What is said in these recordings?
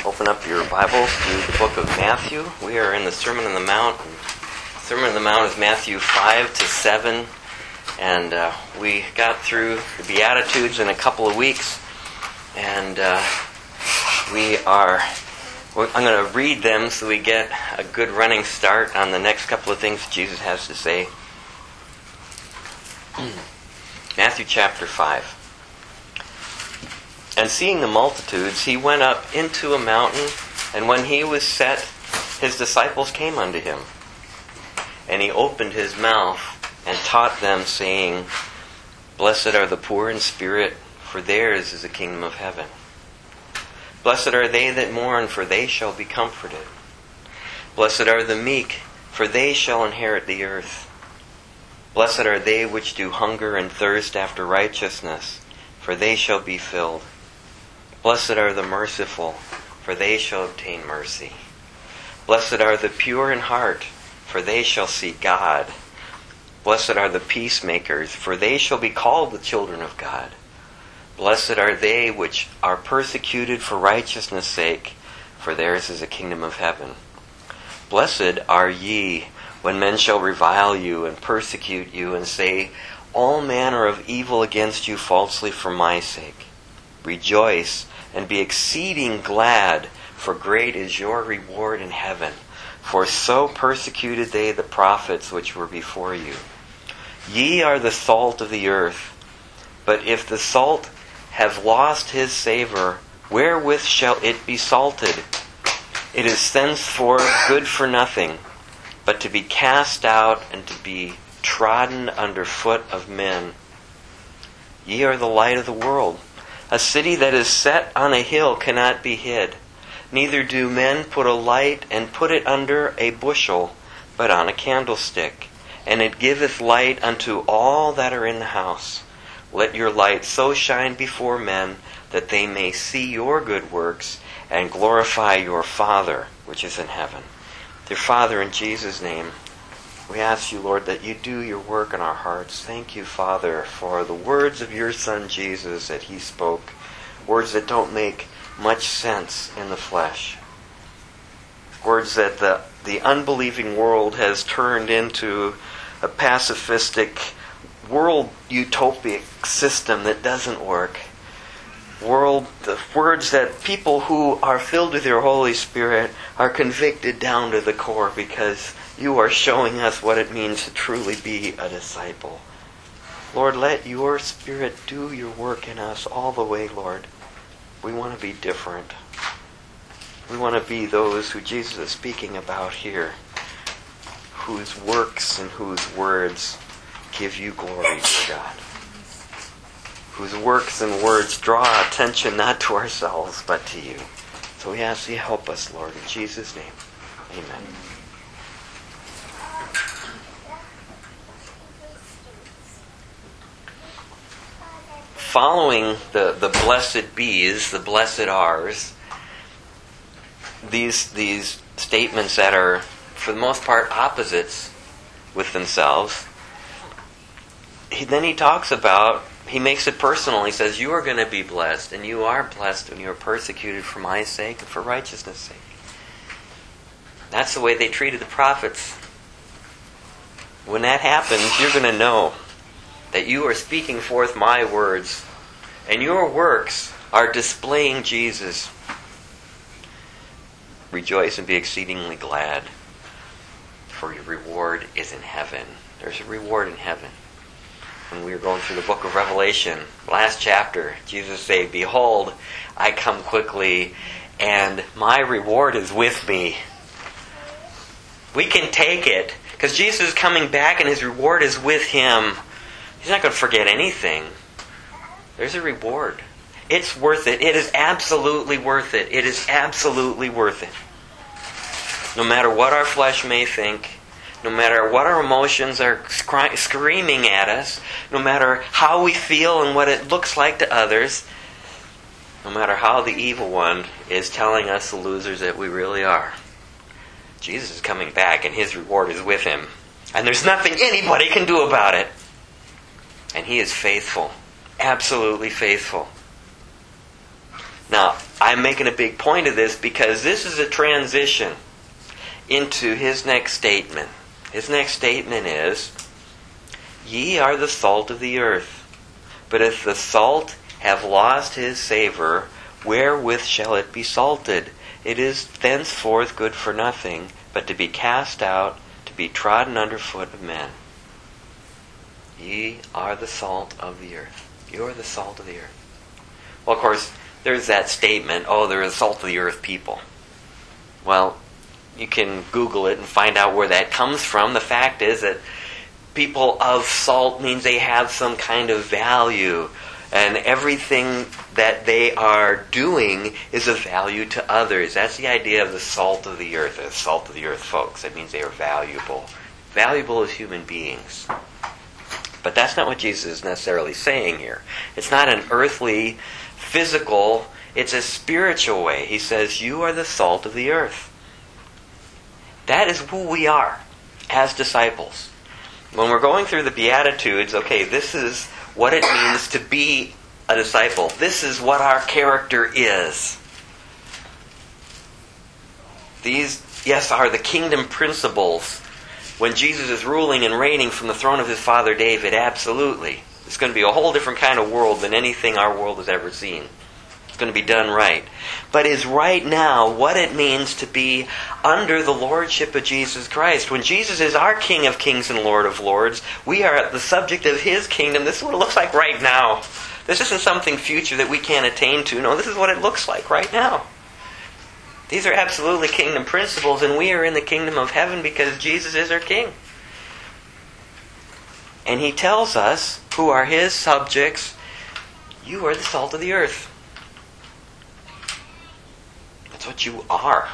Open up your Bibles to the book of Matthew. We are in the Sermon on the Mount. The Sermon on the Mount is Matthew 5 to 7. And we got through the Beatitudes in a couple of weeks. And I'm going to read them so we get a good running start on the next couple of things Jesus has to say. Matthew chapter 5. And seeing the multitudes, he went up into a mountain, and when he was set, his disciples came unto him. And he opened his mouth and taught them, saying, Blessed are the poor in spirit, for theirs is the kingdom of heaven. Blessed are they that mourn, for they shall be comforted. Blessed are the meek, for they shall inherit the earth. Blessed are they which do hunger and thirst after righteousness, for they shall be filled. Blessed are the merciful, for they shall obtain mercy. Blessed are the pure in heart, for they shall see God. Blessed are the peacemakers, for they shall be called the children of God. Blessed are they which are persecuted for righteousness' sake, for theirs is the kingdom of heaven. Blessed are ye, when men shall revile you and persecute you, and say all manner of evil against you falsely for my sake. Rejoice and be exceeding glad, for great is your reward in heaven. For so persecuted they the prophets which were before you. Ye are the salt of the earth. But if the salt have lost his savour, wherewith shall it be salted? It is thenceforth good for nothing, but to be cast out and to be trodden under foot of men. Ye are the light of the world. A city that is set on a hill cannot be hid. Neither do men put a light and put it under a bushel, but on a candlestick, and it giveth light unto all that are in the house. Let your light so shine before men, that they may see your good works, and glorify your Father which is in heaven. Dear Father, in Jesus' name, we ask you, Lord, that you do your work in our hearts. Thank you, Father, for the words of your Son, Jesus, that he spoke. Words that don't make much sense in the flesh. Words that the unbelieving world has turned into a pacifistic, world utopic system that doesn't work. The words that people who are filled with your Holy Spirit are convicted down to the core, because you are showing us what it means to truly be a disciple. Lord, let your Spirit do your work in us all the way, Lord. We want to be different. We want to be those who Jesus is speaking about here, whose works and whose words give you glory, dear God. Whose works and words draw attention not to ourselves, but to you. So we ask you help us, Lord, in Jesus' name. Amen. Following the blessed bees, the blessed are's, these statements that are, for the most part, opposites with themselves, he makes it personal. He says, you are going to be blessed, and you are blessed when you are persecuted for my sake and for righteousness' sake. That's the way they treated the prophets. When that happens, you're going to know that you are speaking forth my words, and your works are displaying Jesus. Rejoice and be exceedingly glad, for your reward is in heaven. There's a reward in heaven. When we were going through the book of Revelation, last chapter, Jesus said, Behold, I come quickly, and my reward is with me. We can take it, because Jesus is coming back, and his reward is with him. He's not going to forget anything. There's a reward. It's worth it. It is absolutely worth it. It is absolutely worth it. No matter what our flesh may think, no matter what our emotions are screaming at us, no matter how we feel and what it looks like to others, no matter how the evil one is telling us the losers that we really are, Jesus is coming back, and his reward is with him. And there's nothing anybody can do about it. And he is faithful. Absolutely faithful. Now, I'm making a big point of this because this is a transition into his next statement. His next statement is, "Ye are the salt of the earth. But if the salt have lost his savour, wherewith shall it be salted? It is thenceforth good for nothing, but to be cast out, to be trodden under foot of men." Ye are the salt of the earth. You are the salt of the earth. Well, of course, there's that statement, oh, they're the salt of the earth people. Well, you can Google it and find out where that comes from. The fact is that people of salt means they have some kind of value. And everything that they are doing is of value to others. That's the idea of the salt of the earth, the salt of the earth folks. That means they are valuable. Valuable as human beings. But that's not what Jesus is necessarily saying here. It's not an earthly, physical, it's a spiritual way. He says, you are the salt of the earth. That is who we are as disciples. When we're going through the Beatitudes, okay, this is what it means to be a disciple. This is what our character is. These, yes, are the kingdom principles. When Jesus is ruling and reigning from the throne of his father David, absolutely. It's going to be a whole different kind of world than anything our world has ever seen. It's going to be done right. But is right now what it means to be under the lordship of Jesus Christ. When Jesus is our King of Kings and Lord of Lords, we are the subject of his kingdom. This is what it looks like right now. This isn't something future that we can't attain to. No, this is what it looks like right now. These are absolutely kingdom principles, and we are in the kingdom of heaven because Jesus is our King. And he tells us, who are his subjects, you are the salt of the earth. That's what you are.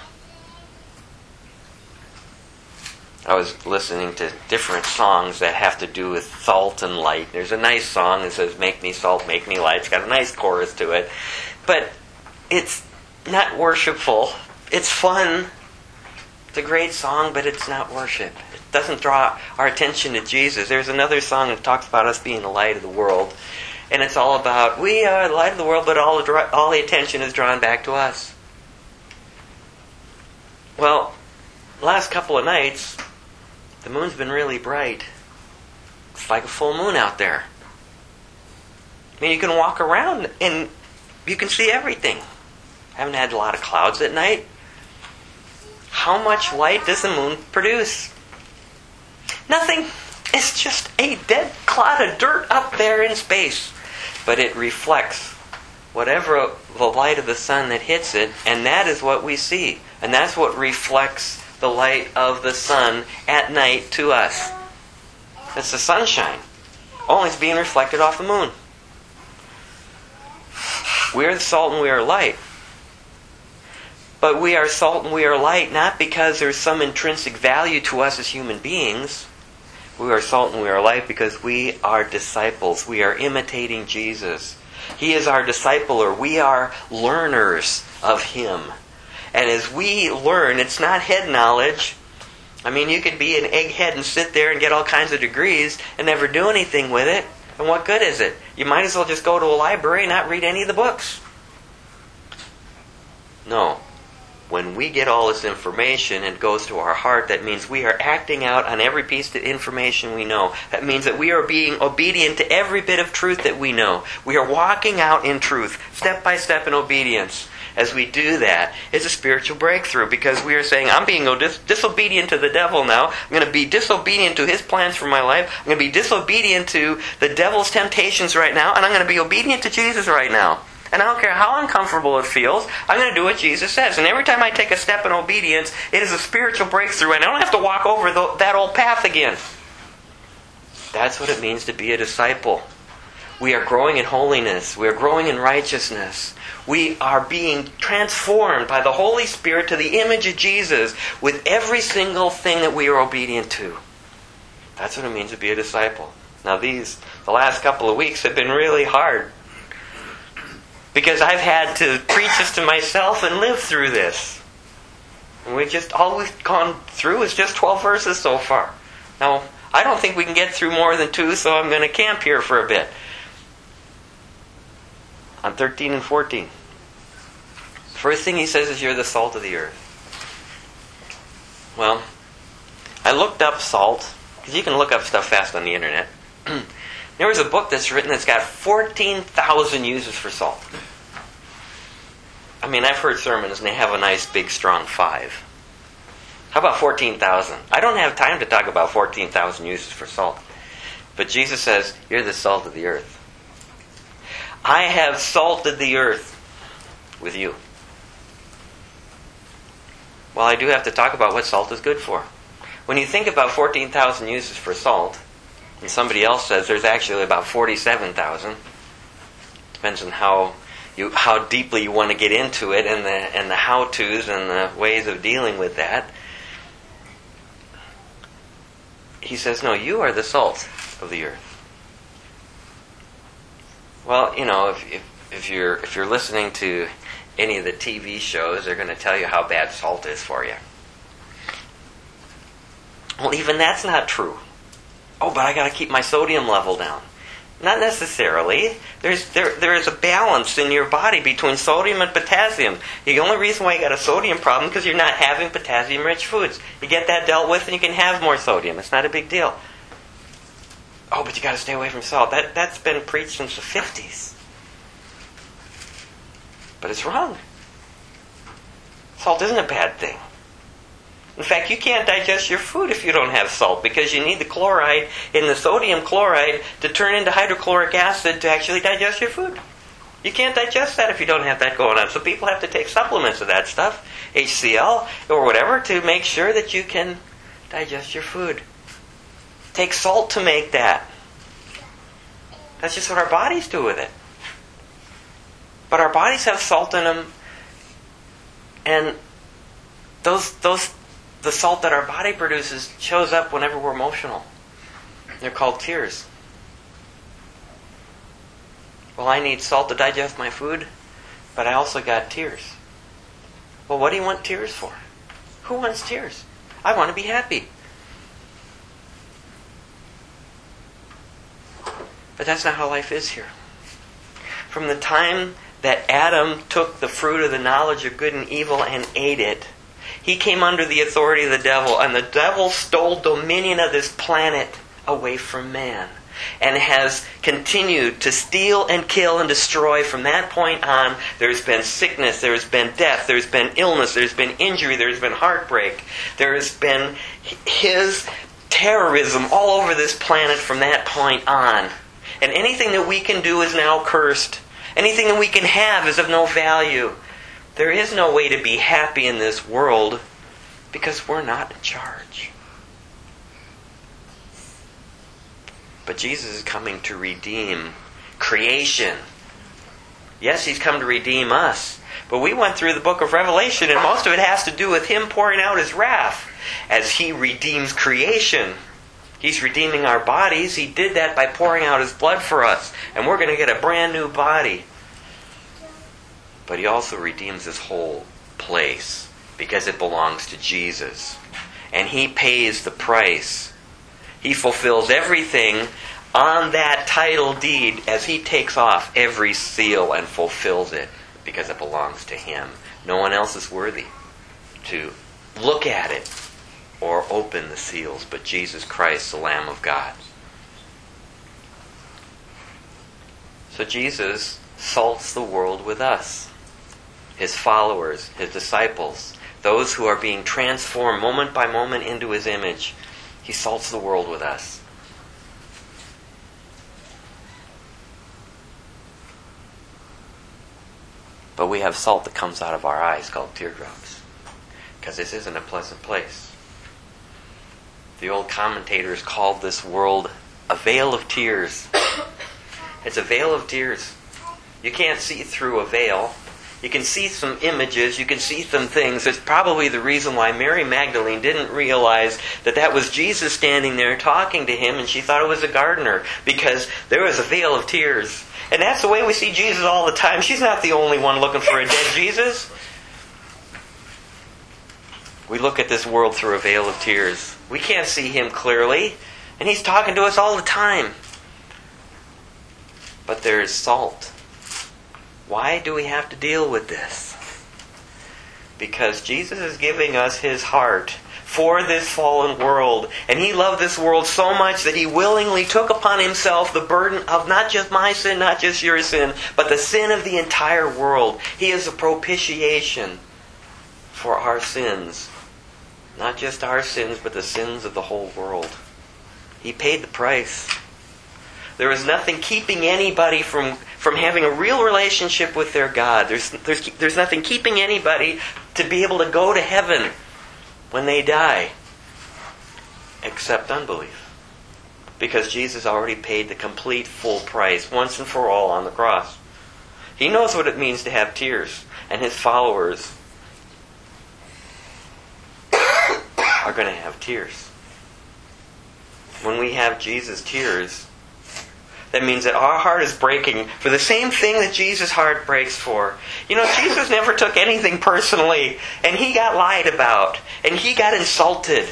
I was listening to different songs that have to do with salt and light. There's a nice song that says, "Make me salt, make me light." It's got a nice chorus to it. But it's not worshipful. It's fun. It's a great song, but it's not worship. It doesn't draw our attention to Jesus. There's another song that talks about us being the light of the world. And it's all about, we are the light of the world, but all the attention is drawn back to us. Well, the last couple of nights, the moon's been really bright. It's like a full moon out there. I mean, you can walk around and you can see everything. Haven't had a lot of clouds at night. How much light does the moon produce? Nothing. It's just a dead clod of dirt up there in space. But it reflects whatever the light of the sun that hits it, and that is what we see. And that's what reflects the light of the sun at night to us. It's the sunshine. Only it's being reflected off the moon. We are the salt and we are light. But we are salt and we are light not because there's some intrinsic value to us as human beings. We are salt and we are light because we are disciples. We are imitating Jesus. He is our discipler. We are learners of him. And as we learn, it's not head knowledge. I mean, you could be an egghead and sit there and get all kinds of degrees and never do anything with it. And what good is it? You might as well just go to a library and not read any of the books. No. When we get all this information and it goes to our heart, that means we are acting out on every piece of information we know. That means that we are being obedient to every bit of truth that we know. We are walking out in truth, step by step in obedience. As we do that, it's a spiritual breakthrough because we are saying, I'm being disobedient to the devil now. I'm going to be disobedient to his plans for my life. I'm going to be disobedient to the devil's temptations right now. And I'm going to be obedient to Jesus right now. And I don't care how uncomfortable it feels, I'm going to do what Jesus says. And every time I take a step in obedience, it is a spiritual breakthrough. And I don't have to walk over that old path again. That's what it means to be a disciple. We are growing in holiness. We are growing in righteousness. We are being transformed by the Holy Spirit to the image of Jesus with every single thing that we are obedient to. That's what it means to be a disciple. Now the last couple of weeks have been really hard. Because I've had to preach this to myself and live through this. And all we've gone through is just 12 verses so far. Now, I don't think we can get through more than 2, so I'm going to camp here for a bit. On 13 and 14. First thing he says is you're the salt of the earth. Well, I looked up salt, because you can look up stuff fast on the internet. There was a book that's written that's got 14,000 uses for salt. I mean, I've heard sermons and they have a nice big strong 5. How about 14,000? I don't have time to talk about 14,000 uses for salt. But Jesus says, you're the salt of the earth. I have salted the earth with you. Well, I do have to talk about what salt is good for. When you think about 14,000 uses for salt, and somebody else says there's actually about 47,000, depends on how deeply you want to get into it and the how-tos and the ways of dealing with that. He says, no, you are the salt of the earth. Well, you know, if you're listening to any of the TV shows, they're going to tell you how bad salt is for you. Well, even that's not true. Oh, but I got to keep my sodium level down. Not necessarily. There is a balance in your body between sodium and potassium. The only reason why you got a sodium problem is because you're not having potassium-rich foods. You get that dealt with and you can have more sodium. It's not a big deal. Oh, but you got to stay away from salt. That's been preached since the 50s. But it's wrong. Salt isn't a bad thing. In fact, you can't digest your food if you don't have salt, because you need the chloride in the sodium chloride to turn into hydrochloric acid to actually digest your food. You can't digest that if you don't have that going on. So people have to take supplements of that stuff, HCl or whatever, to make sure that you can digest your food. Take salt to make that. That's just what our bodies do with it. But our bodies have salt in them, and the salt that our body produces shows up whenever we're emotional. They're called tears. Well, I need salt to digest my food, but I also got tears. Well, what do you want tears for? Who wants tears? I want to be happy. But that's not how life is here. From the time that Adam took the fruit of the knowledge of good and evil and ate it, he came under the authority of the devil, and the devil stole dominion of this planet away from man, and has continued to steal and kill and destroy. From that point on, there's been sickness, there's been death, there's been illness, there's been injury, there's been heartbreak, there's been his terrorism all over this planet from that point on. And anything that we can do is now cursed. Anything that we can have is of no value. There is no way to be happy in this world because we're not in charge. But Jesus is coming to redeem creation. Yes, He's come to redeem us. But we went through the book of Revelation, and most of it has to do with Him pouring out His wrath as He redeems creation. He's redeeming our bodies. He did that by pouring out His blood for us. And we're going to get a brand new body. But He also redeems this whole place because it belongs to Jesus. And He pays the price. He fulfills everything on that title deed as He takes off every seal and fulfills it because it belongs to Him. No one else is worthy to look at it or open the seals but Jesus Christ, the Lamb of God. So Jesus salts the world with us. His followers, His disciples, those who are being transformed moment by moment into His image. He salts the world with us. But we have salt that comes out of our eyes called teardrops, because this isn't a pleasant place. The old commentators called this world a veil of tears. It's a veil of tears. You can't see through a veil. You can see some images, you can see some things. It's probably the reason why Mary Magdalene didn't realize that that was Jesus standing there talking to him, and she thought it was a gardener, because there was a veil of tears. And that's the way we see Jesus all the time. She's not the only one looking for a dead Jesus. We look at this world through a veil of tears. We can't see Him clearly, and He's talking to us all the time. But there is salt. Why do we have to deal with this? Because Jesus is giving us His heart for this fallen world. And He loved this world so much that He willingly took upon Himself the burden of not just my sin, not just your sin, but the sin of the entire world. He is a propitiation for our sins. Not just our sins, but the sins of the whole world. He paid the price. There is nothing keeping anybody from having a real relationship with their God. There's nothing keeping anybody to be able to go to heaven when they die, except unbelief. Because Jesus already paid the complete full price, once and for all, on the cross. He knows what it means to have tears, and His followers are going to have tears. When we have Jesus' tears, that means that our heart is breaking for the same thing that Jesus' heart breaks for. You know, Jesus never took anything personally, and He got lied about, and He got insulted.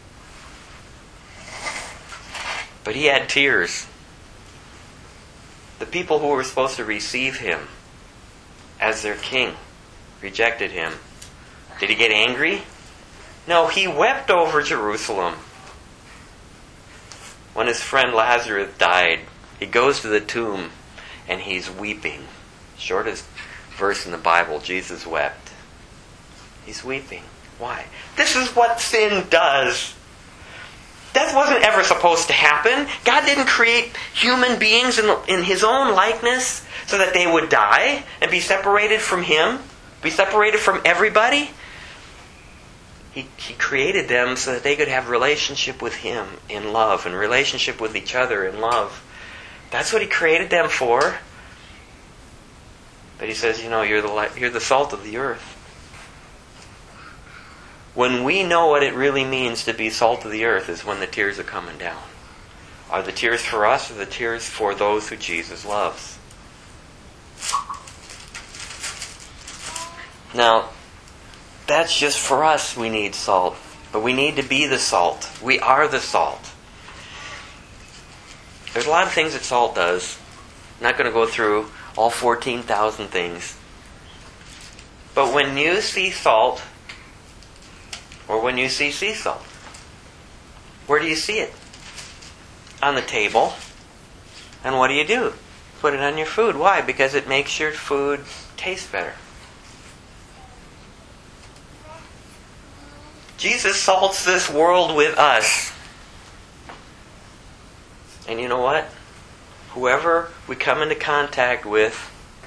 But He had tears. The people who were supposed to receive Him as their king rejected Him. Did He get angry? No, He wept over Jerusalem. When His friend Lazarus died, He goes to the tomb and He's weeping. Shortest verse in the Bible, Jesus wept. He's weeping. Why? This is what sin does. That wasn't ever supposed to happen. God didn't create human beings in His own likeness so that they would die and be separated from Him, be separated from everybody. He created them so that they could have relationship with Him in love and relationship with each other in love. That's what He created them for. But He says, you're the salt of the earth. When we know what it really means to be salt of the earth is when the tears are coming down. Are the tears for us or the tears for those who Jesus loves? Now, that's just for us we need salt. But we need to be the salt. We are the salt. There's a lot of things that salt does. I'm not going to go through all 14,000 things. But when you see salt, or when you see sea salt, where do you see it? On the table. And what do? Put it on your food. Why? Because it makes your food taste better. Jesus salts this world with us. And you know what? Whoever we come into contact with,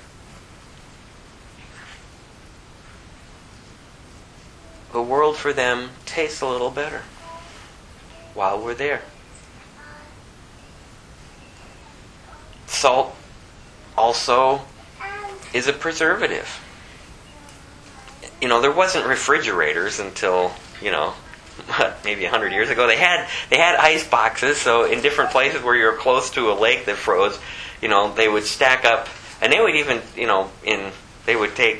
the world for them tastes a little better while we're there. Salt also is a preservative. There wasn't refrigerators until, maybe 100 years ago. They had ice boxes, so in different places where you're close to a lake that froze, they would stack up, and they would even, they would take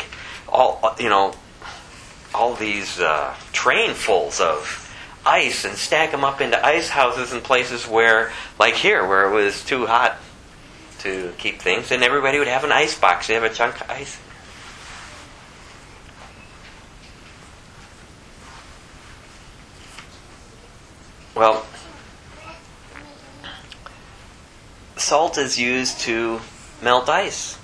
all these trainfuls of ice and stack them up into ice houses in places where, like here, where it was too hot to keep things, and everybody would have an ice box. They have a chunk of ice. Well, salt is used to melt ice.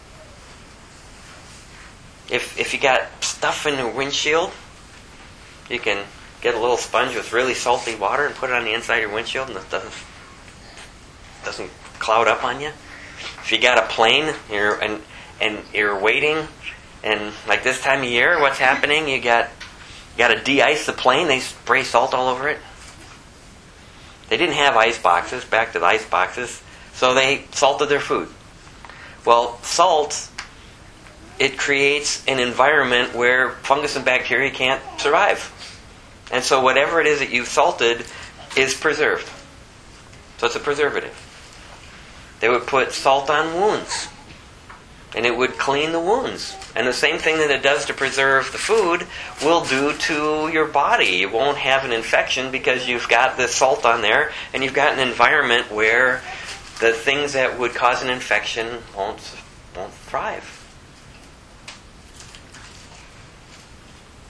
If you got stuff in your windshield, you can get a little sponge with really salty water and put it on the inside of your windshield, and it doesn't cloud up on you. If you got a plane, you're waiting, and like this time of year, what's happening? You got to de-ice the plane. They spray salt all over it. They didn't have ice boxes, back to the ice boxes, so they salted their food. Well, salt, it creates an environment where fungus and bacteria can't survive. And so whatever it is that you've salted is preserved. So it's a preservative. They would put salt on wounds, and it would clean the wounds. And the same thing that it does to preserve the food will do to your body. You won't have an infection because you've got this salt on there, and you've got an environment where the things that would cause an infection won't thrive.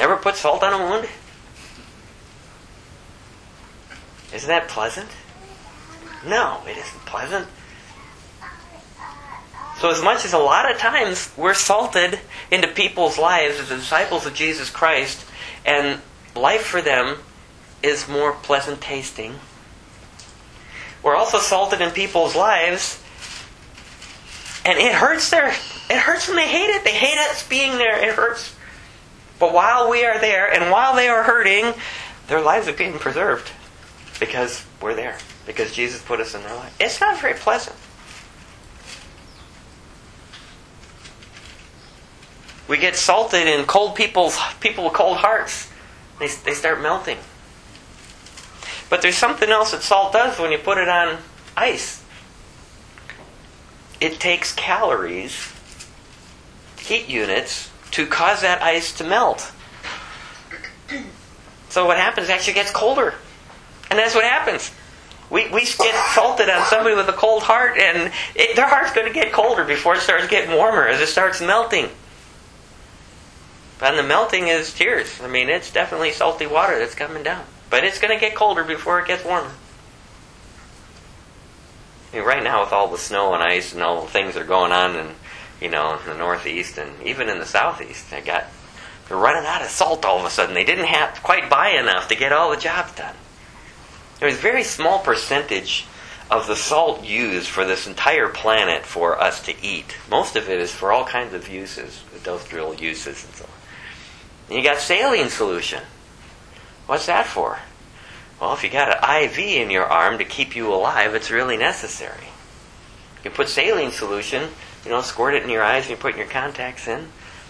Ever put salt on a wound? Isn't that pleasant? No, it isn't pleasant. So as much as a lot of times we're salted into people's lives as the disciples of Jesus Christ, and life for them is more pleasant tasting, we're also salted in people's lives, and it hurts when they hate it. They hate us being there. It hurts. But while we are there, and while they are hurting, their lives are being preserved because we're there. Because Jesus put us in their life. It's not very pleasant. We get salted in people with cold hearts. They start melting. But there's something else that salt does when you put it on ice. It takes calories, heat units, to cause that ice to melt. So what happens, it actually gets colder. And that's what happens. We get salted on somebody with a cold heart, and their heart's going to get colder before it starts getting warmer, as it starts melting. And the melting is tears. I mean, it's definitely salty water that's coming down. But it's going to get colder before it gets warmer. I mean, right now, with all the snow and ice and all the things that are going on in the Northeast and even in the Southeast, they're running out of salt all of a sudden. They didn't have quite buy enough to get all the jobs done. There's a very small percentage of the salt used for this entire planet for us to eat. Most of it is for all kinds of uses, industrial uses and so on. And you got saline solution. What's that for? Well, if you got an IV in your arm to keep you alive, it's really necessary. You put saline solution, squirt it in your eyes and you put your contacts in.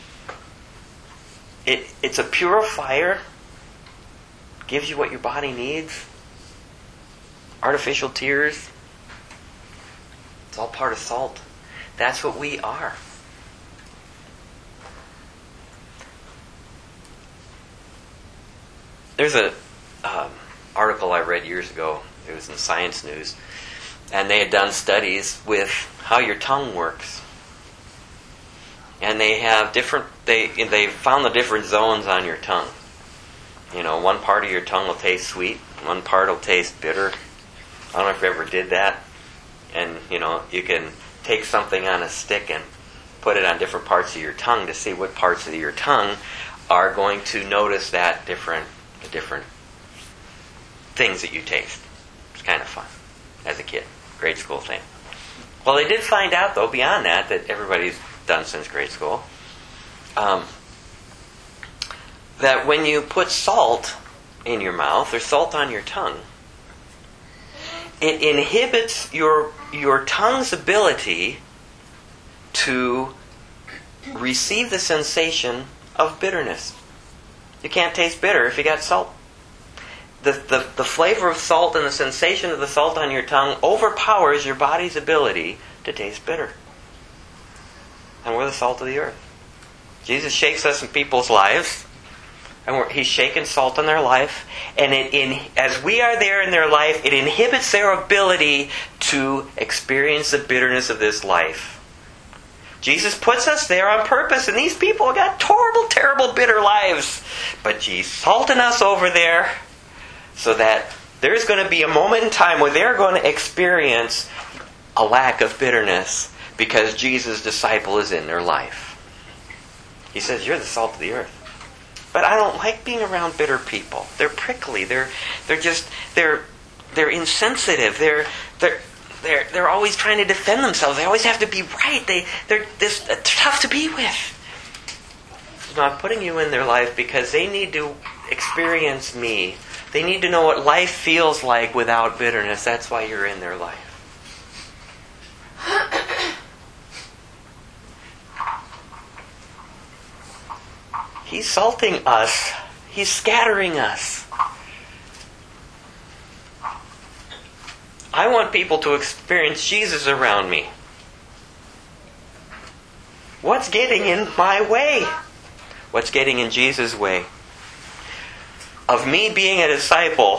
It's a purifier, gives you what your body needs. Artificial tears. It's all part of salt. That's what we are. There's a article I read years ago. It was in Science News, and they had done studies with how your tongue works. And they have they found the different zones on your tongue. One part of your tongue will taste sweet, one part will taste bitter. I don't know if you ever did that. And, you can take something on a stick and put it on different parts of your tongue to see what parts of your tongue are going to notice the different things that you taste. It's kind of fun as a kid. Grade school thing. Well, they did find out, though, beyond that everybody's done since grade school, that when you put salt in your mouth or salt on your tongue, it inhibits your tongue's ability to receive the sensation of bitterness. You can't taste bitter if you got salt. The flavor of salt and the sensation of the salt on your tongue overpowers your body's ability to taste bitter. And we're the salt of the earth. Jesus shakes us in people's lives. And He's shaking salt in their life. And as we are there in their life, it inhibits their ability to experience the bitterness of this life. Jesus puts us there on purpose. And these people have got horrible, terrible, bitter lives. But He's salting us over there so that there's going to be a moment in time where they're going to experience a lack of bitterness because Jesus' disciple is in their life. He says, you're the salt of the earth. But I don't like being around bitter people. They're prickly. They're insensitive. They're always trying to defend themselves. They always have to be right. They're tough to be with. I'm putting you in their life because they need to experience me. They need to know what life feels like without bitterness. That's why you're in their life. He's salting us. He's scattering us. I want people to experience Jesus around me. What's getting in my way? What's getting in Jesus' way? Of me being a disciple,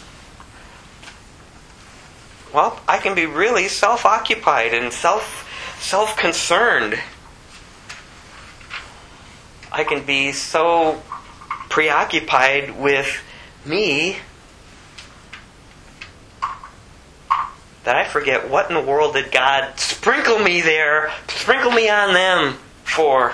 well, I can be really self-occupied and self-concerned. I can be so preoccupied with me that I forget what in the world did God sprinkle me on them for.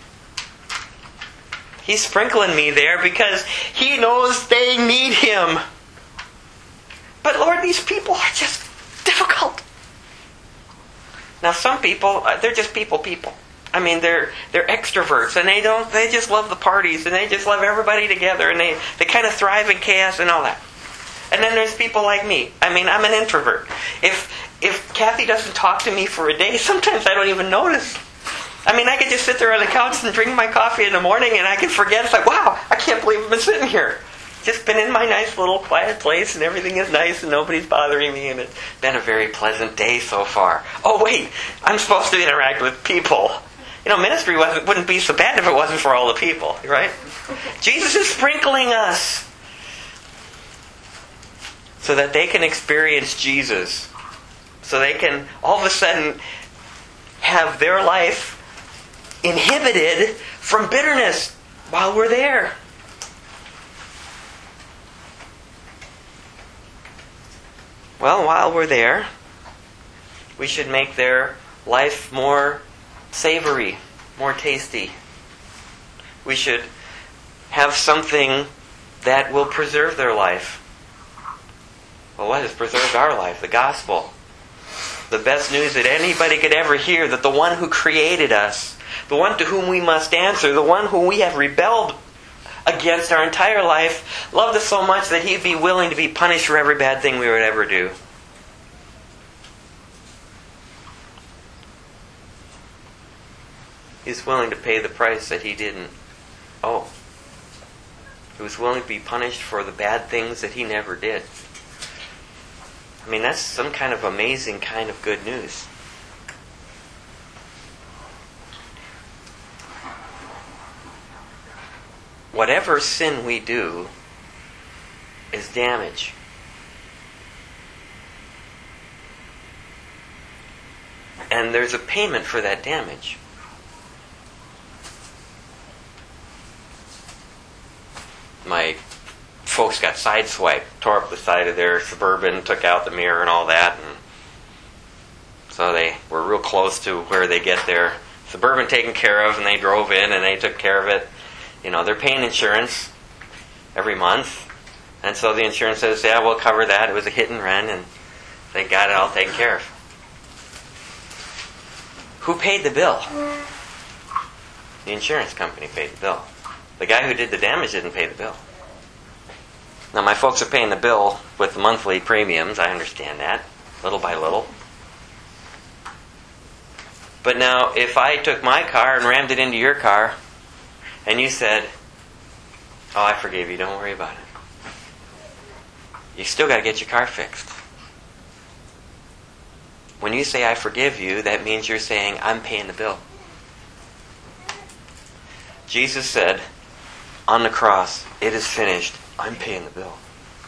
He's sprinkling me there because He knows they need Him. But Lord, these people are just difficult. Now some people, they're just people. I mean, they're extroverts, and they just love the parties, and they just love everybody together, and they kind of thrive in chaos and all that. And then there's people like me. I mean, I'm an introvert. If Kathy doesn't talk to me for a day, sometimes I don't even notice. I mean, I could just sit there on the couch and drink my coffee in the morning, and I can forget. It's like, wow, I can't believe I've been sitting here. Just been in my nice little quiet place, and everything is nice, and nobody's bothering me, and it's been a very pleasant day so far. Oh, wait, I'm supposed to interact with people. You know, ministry wouldn't be so bad if it wasn't for all the people, right? Jesus is sprinkling us so that they can experience Jesus. So they can all of a sudden have their life inhibited from bitterness while we're there. Well, while we're there, we should make their life more savory, more tasty. We should have something that will preserve their life. Well, what has preserved our life? The gospel. The best news that anybody could ever hear, that the one who created us, the one to whom we must answer, the one whom we have rebelled against our entire life, loved us so much that He'd be willing to be punished for every bad thing we would ever do. He's willing to pay the price that He didn't owe. He was willing to be punished for the bad things that He never did. I mean, that's some kind of amazing kind of good news. Whatever sin we do is damage. And there's a payment for that damage. My folks got sideswiped, tore up the side of their Suburban, took out the mirror and all that, and so they were real close to where they get their Suburban taken care of, and they drove in and they took care of it. You know, they're paying insurance every month, and so the insurance says, yeah, we'll cover that. It was a hit and run, and they got it all taken care of. Who paid the bill? The insurance company paid the bill. The guy who did the damage didn't pay the bill. Now, my folks are paying the bill with the monthly premiums. I understand that, little by little. But now, if I took my car and rammed it into your car, and you said, oh, I forgave you, don't worry about it, you still got to get your car fixed. When you say, I forgive you, that means you're saying, I'm paying the bill. Jesus said on the cross, it is finished. I'm paying the bill.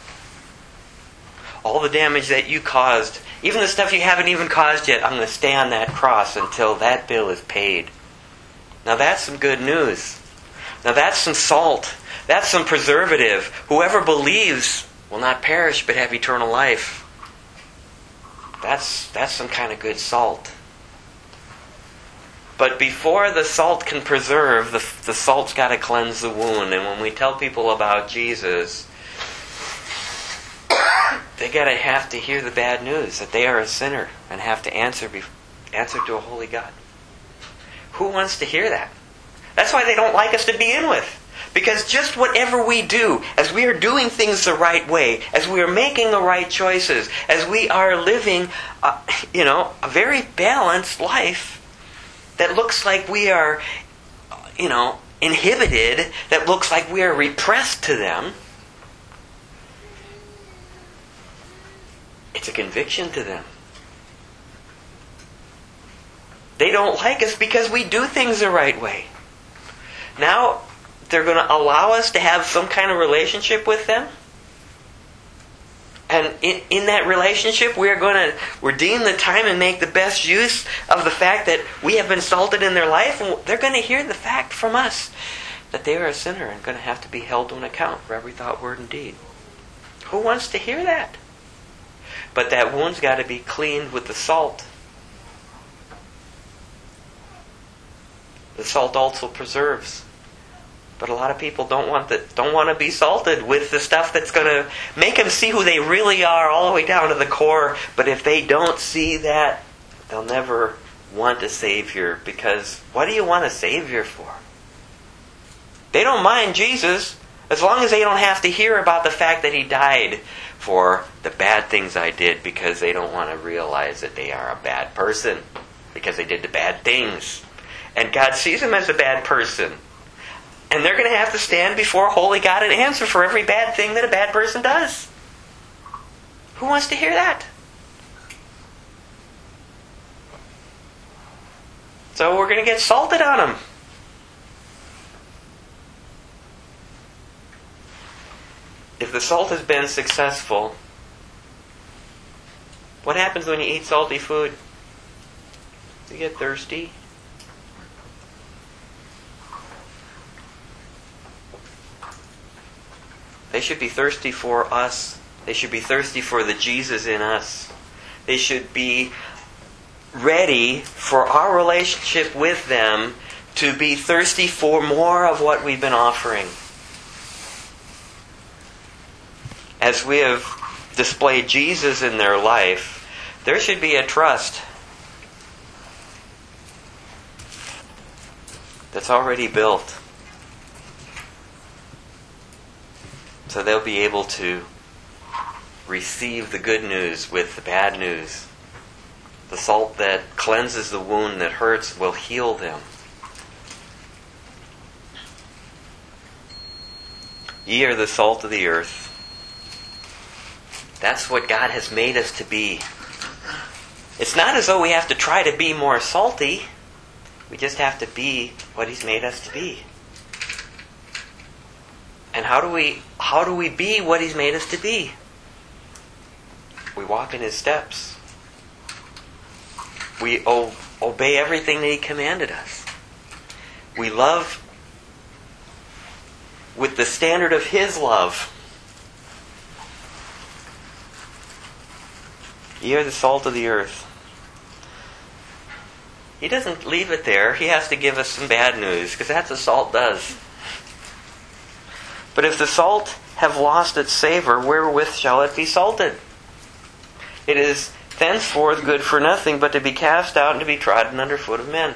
All the damage that you caused, even the stuff you haven't even caused yet, I'm going to stay on that cross until that bill is paid. Now that's some good news. Now that's some salt. That's some preservative. Whoever believes will not perish but have eternal life. That's some kind of good salt. But before the salt can preserve, the salt's got to cleanse the wound. And when we tell people about Jesus, they have to hear the bad news that they are a sinner and have to answer to a holy God. Who wants to hear that? That's why they don't like us to begin with. Because just whatever we do, as we are doing things the right way, as we are making the right choices, as we are living, a very balanced life that looks like we are, inhibited, that looks like we are repressed to them, it's a conviction to them. They don't like us because we do things the right way. Now, they're going to allow us to have some kind of relationship with them. And in that relationship, we're going to redeem the time and make the best use of the fact that we have been salted in their life. And they're going to hear the fact from us that they are a sinner and going to have to be held to an account for every thought, word, and deed. Who wants to hear that? But that wound's got to be cleaned with the salt. The salt also preserves. But a lot of people don't want to be salted with the stuff that's going to make them see who they really are all the way down to the core. But if they don't see that, they'll never want a Savior. Because what do you want a Savior for? They don't mind Jesus as long as they don't have to hear about the fact that He died for the bad things I did, because they don't want to realize that they are a bad person because they did the bad things. And God sees them as a bad person. And they're going to have to stand before holy God and answer for every bad thing that a bad person does. Who wants to hear that? So we're going to get salted on them. If the salt has been successful, what happens when you eat salty food? You get thirsty. They should be thirsty for us. They should be thirsty for the Jesus in us. They should be ready for our relationship with them to be thirsty for more of what we've been offering. As we have displayed Jesus in their life, there should be a trust that's already built. So they'll be able to receive the good news with the bad news. The salt that cleanses the wound that hurts will heal them. Ye are the salt of the earth. That's what God has made us to be. It's not as though we have to try to be more salty. We just have to be what He's made us to be. And how do we be what He's made us to be? We walk in His steps. We obey everything that He commanded us. We love with the standard of His love. Ye are the salt of the earth. He doesn't leave it there. He has to give us some bad news, because that's what salt does. But if the salt have lost its savor, wherewith shall it be salted? It is thenceforth good for nothing, but to be cast out and to be trodden under foot of men.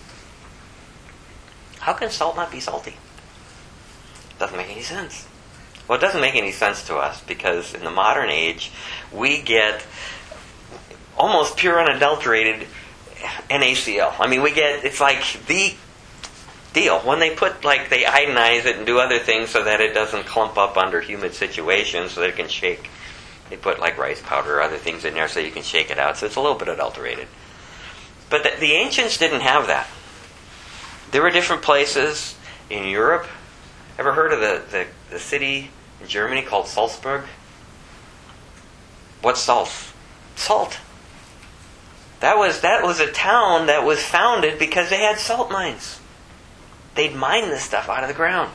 How can salt not be salty? Doesn't make any sense. Well, it doesn't make any sense to us, because in the modern age, we get almost pure unadulterated NaCl. I mean, it's like the deal. When they they iodinize it and do other things so that it doesn't clump up under humid situations so that it can shake. They put rice powder or other things in there so you can shake it out. So it's a little bit adulterated. But the ancients didn't have that. There were different places in Europe. Ever heard of the city in Germany called Salzburg? What's salt? Salt. That was a town that was founded because they had salt mines. They'd mine this stuff out of the ground.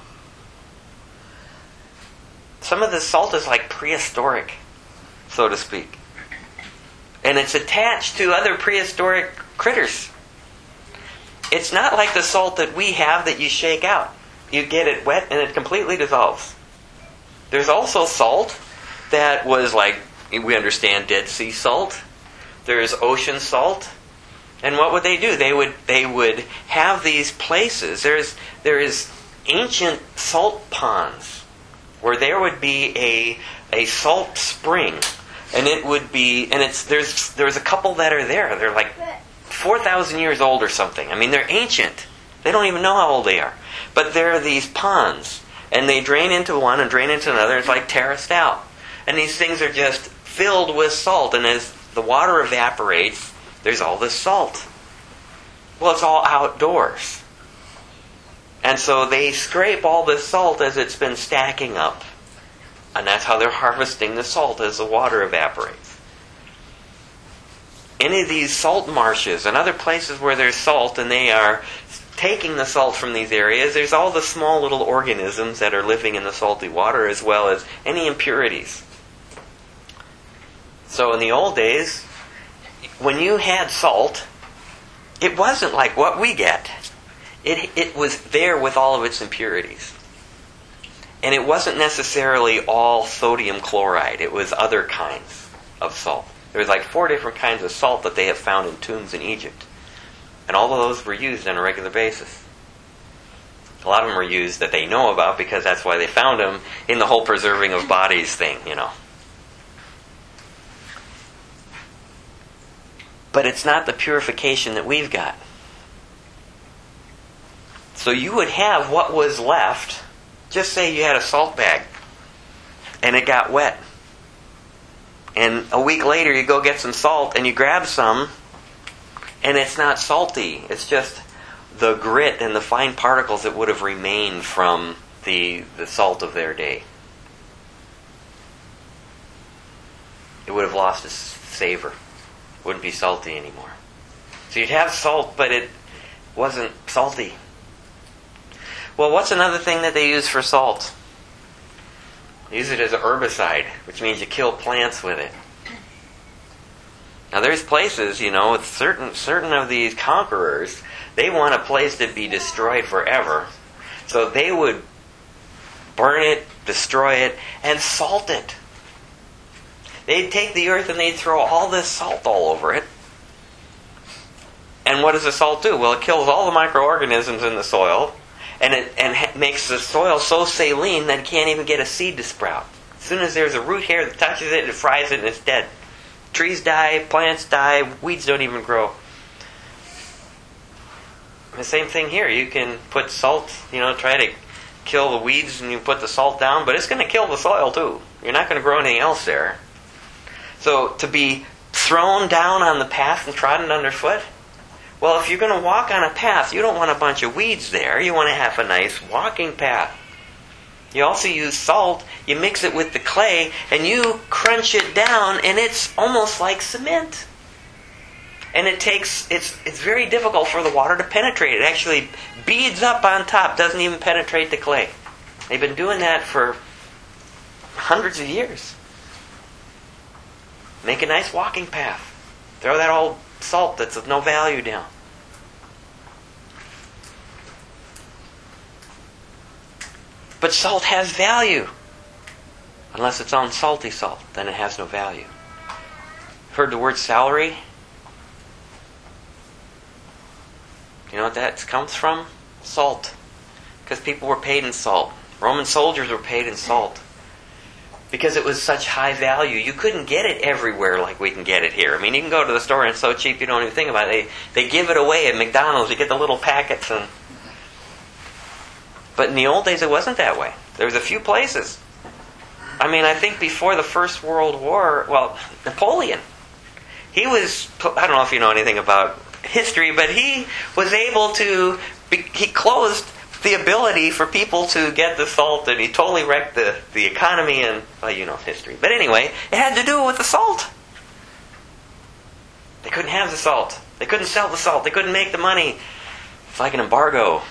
Some of the salt is like prehistoric, so to speak. And it's attached to other prehistoric critters. It's not like the salt that we have that you shake out. You get it wet and it completely dissolves. There's also salt that was we understand Dead Sea salt. There's ocean salt. And what would they do? They would have these places. There is ancient salt ponds where there would be a salt spring, and it would be there's a couple that are there. They're 4,000 years old or something. I mean, they're ancient. They don't even know how old they are. But there are these ponds, and they drain into one and drain into another. It's like terraced out, and these things are just filled with salt. And as the water evaporates, there's all this salt. Well, it's all outdoors. And so they scrape all this salt as it's been stacking up. And that's how they're harvesting the salt as the water evaporates. Any of these salt marshes and other places where there's salt and they are taking the salt from these areas, there's all the small little organisms that are living in the salty water, as well as any impurities. So in the old days, when you had salt, it wasn't like what we get. It was there with all of its impurities. And it wasn't necessarily all sodium chloride. It was other kinds of salt. There was like 4 different kinds of salt that they have found in tombs in Egypt. And all of those were used on a regular basis. A lot of them were used that they know about because that's why they found them in the whole preserving of bodies thing, But it's not the purification that we've got. So you would have what was left. Just say you had a salt bag and it got wet. And a week later you go get some salt and you grab some and it's not salty. It's just the grit and the fine particles that would have remained from the salt of their day. It would have lost its savor. It wouldn't be salty anymore. So you'd have salt, but it wasn't salty. Well, what's another thing that they use for salt? They use it as a herbicide, which means you kill plants with it. Now there's places, with certain of these conquerors, they want a place to be destroyed forever. So they would burn it, destroy it, and salt it. They'd take the earth and they'd throw all this salt all over it. And what does the salt do? Well, it kills all the microorganisms in the soil. And it makes the soil so saline that it can't even get a seed to sprout. As soon as there's a root hair that touches it, it fries it and it's dead. Trees die, plants die, weeds don't even grow. The same thing here. You can put salt, try to kill the weeds and you put the salt down, but it's going to kill the soil too. You're not going to grow anything else there. So to be thrown down on the path and trodden underfoot, well, if you're going to walk on a path, you don't want a bunch of weeds there. You want to have a nice walking path. You also use salt. You mix it with the clay, and you crunch it down, and it's almost like cement. And it's very difficult for the water to penetrate. It actually beads up on top, doesn't even penetrate the clay. They've been doing that for hundreds of years. Make a nice walking path. Throw that old salt that's of no value down. But salt has value. Unless it's unsalty salt, then it has no value. Heard the word salary? You know what that comes from? Salt. Because people were paid in salt. Roman soldiers were paid in salt. Because it was such high value. You couldn't get it everywhere like we can get it here. I mean, you can go to the store and it's so cheap you don't even think about it. They give it away at McDonald's. You get the little packets. But in the old days it wasn't that way. There was a few places. I mean, I think before the First World War, Napoleon, he was, I don't know if you know anything about history, but he was able to, he closed the ability for people to get the salt, and he totally wrecked the economy and, history. But anyway, it had to do with the salt. They couldn't have the salt. They couldn't sell the salt. They couldn't make the money. It's like an embargo.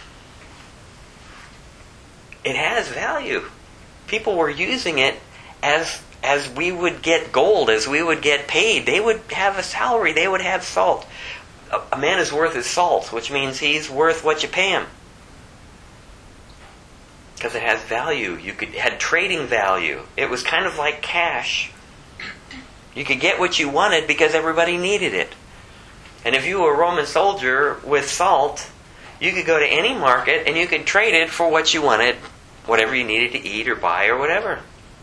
It has value. People were using it as we would get gold, as we would get paid. They would have a salary. They would have salt. A man is worth his salt, which means he's worth what you pay him. Because it has value. It had trading value. It was kind of like cash. You could get what you wanted because everybody needed it. And if you were a Roman soldier with salt, you could go to any market and you could trade it for what you wanted, whatever you needed to eat or buy or whatever.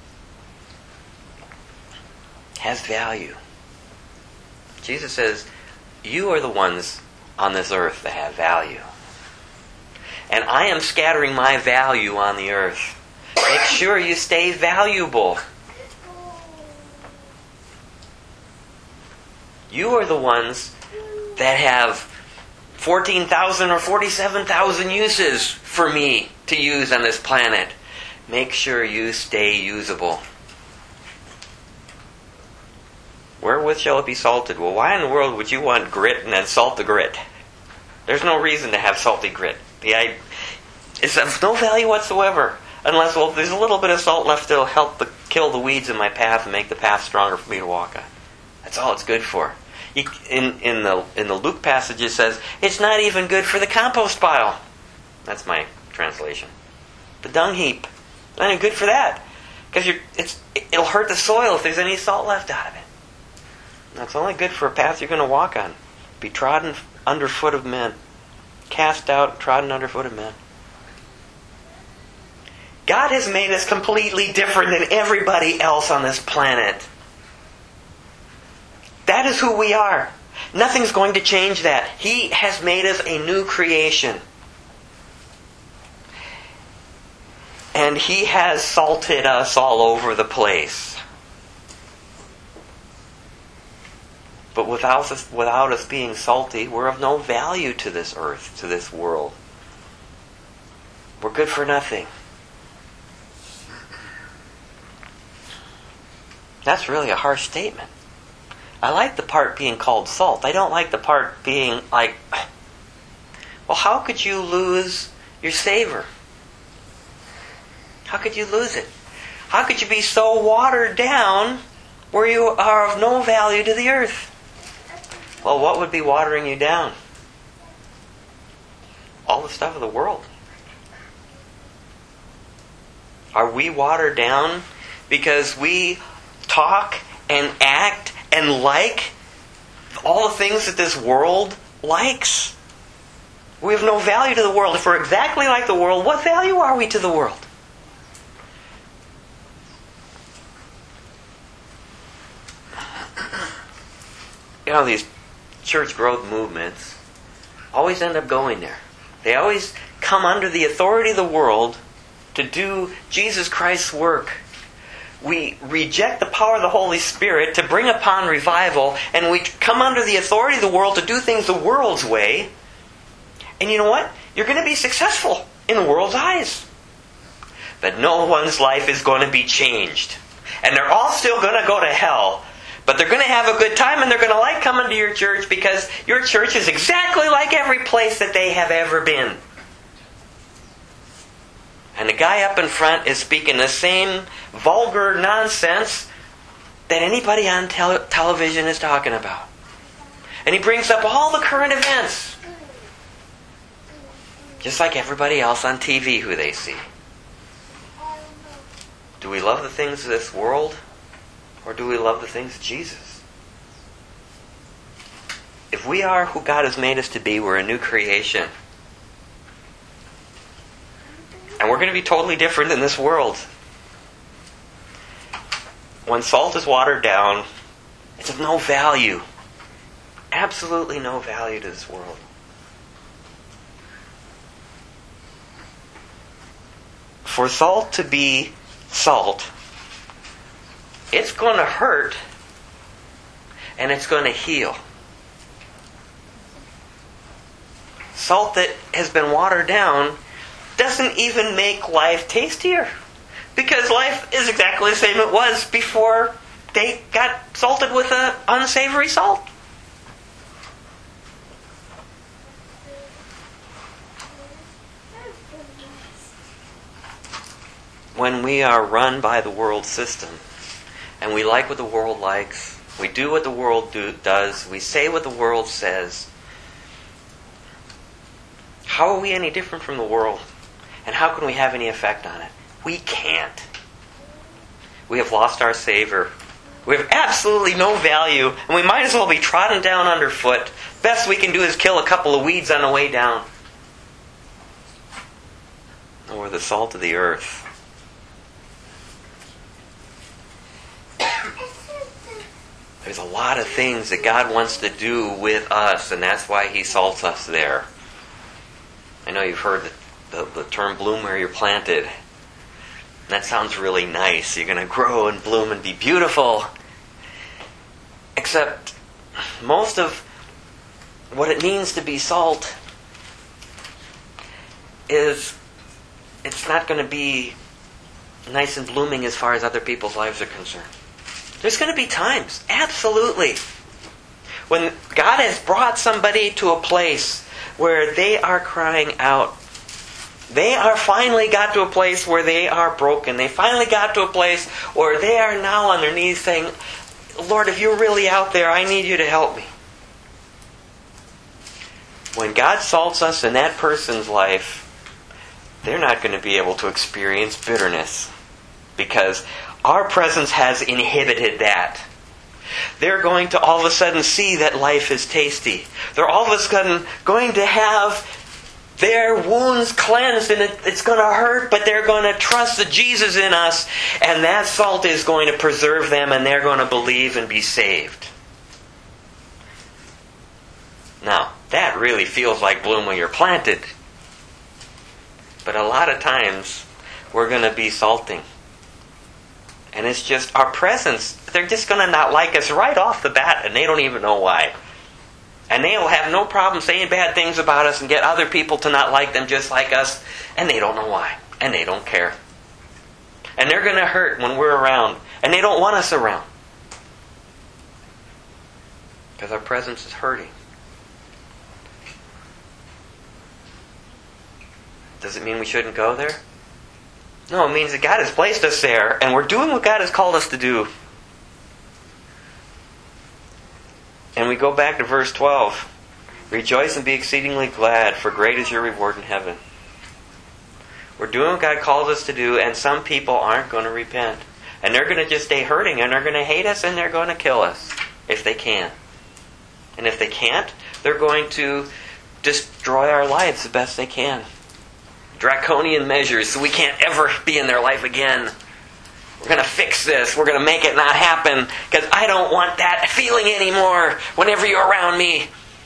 It has value. Jesus says, you are the ones on this earth that have value. And I am scattering my value on the earth. Make sure you stay valuable. You are the ones that have 14,000 or 47,000 uses for me to use on this planet. Make sure you stay usable. Wherewith shall it be salted? Well, why in the world would you want grit and then salt the grit? There's no reason to have salty grit. It's of no value whatsoever. Unless, well, if there's a little bit of salt left, it'll help kill the weeds in my path and make the path stronger for me to walk on. That's all it's good for. In the Luke passage it says, it's not even good for the compost pile. That's my translation. The dung heap. Not even good for that. Because it'll hurt the soil if there's any salt left out of it. That's only good for a path you're going to walk on. Be trodden underfoot of men. Cast out, trodden underfoot of men. God has made us completely different than everybody else on this planet. That is who we are. Nothing's going to change that. He has made us a new creation. And He has salted us all over the place. But without us being salty, we're of no value to this earth, to this world. We're good for nothing. That's really a harsh statement. I like the part being called salt. I don't like the part being like, well, how could you lose your savor? How could you lose it? How could you be so watered down where you are of no value to the earth? Well, what would be watering you down? All the stuff of the world. Are we watered down because we talk and act and like all the things that this world likes? We have no value to the world. If we're exactly like the world, what value are we to the world? You know, these church growth movements always end up going there. They always come under the authority of the world to do Jesus Christ's work. We reject the power of the Holy Spirit to bring upon revival, and we come under the authority of the world to do things the world's way. And you know what? You're going to be successful in the world's eyes. But no one's life is going to be changed. And they're all still going to go to hell. But they're going to have a good time, and they're going to like coming to your church because your church is exactly like every place that they have ever been. And the guy up in front is speaking the same vulgar nonsense that anybody on television is talking about. And he brings up all the current events. Just like everybody else on TV who they see. Do we love the things of this world? Or do we love the things of Jesus? If we are who God has made us to be, we're a new creation. And we're going to be totally different than this world. When salt is watered down, it's of no value. Absolutely no value to this world. For salt to be salt, it's going to hurt and it's going to heal. Salt that has been watered down doesn't even make life tastier. Because life is exactly the same it was before they got salted with an unsavory salt. When we are run by the world system, and we like what the world likes, we do what the world does, we say what the world says, how are we any different from the world? And how can we have any effect on it? We can't. We have lost our savor. We have absolutely no value, and we might as well be trodden down underfoot. Best we can do is kill a couple of weeds on the way down. And we're the salt of the earth. There's a lot of things that God wants to do with us, and that's why He salts us there. I know you've heard the term bloom where you're planted. And that sounds really nice. You're going to grow and bloom and be beautiful. Except most of what it means to be salt is it's not going to be nice and blooming as far as other people's lives are concerned. There's going to be times, absolutely, when God has brought somebody to a place where they are crying out. They are finally got to a place where they are broken. They finally got to a place where they are now on their knees saying, Lord, if you're really out there, I need you to help me. When God salts us in that person's life, they're not going to be able to experience bitterness because our presence has inhibited that. They're going to all of a sudden see that life is tasty. They're all of a sudden going to have their wounds cleansed, and it's going to hurt, but they're going to trust the Jesus in us, and that salt is going to preserve them, and they're going to believe and be saved. Now, that really feels like bloom when you're planted. But a lot of times, we're going to be salting. And it's just our presence, they're just going to not like us right off the bat, and they don't even know why. And they'll have no problem saying bad things about us and get other people to not like them just like us. And they don't know why. And they don't care. And they're going to hurt when we're around. And they don't want us around. Because our presence is hurting. Does it mean we shouldn't go there? No, it means that God has placed us there. And we're doing what God has called us to do. And we go back to verse 12. Rejoice and be exceedingly glad, for great is your reward in heaven. We're doing what God calls us to do, and some people aren't going to repent. And they're going to just stay hurting, and they're going to hate us, and they're going to kill us, if they can. And if they can't, they're going to destroy our lives the best they can. Draconian measures, so we can't ever be in their life again. We're going to fix this. We're going to make it not happen because I don't want that feeling anymore whenever you're around me.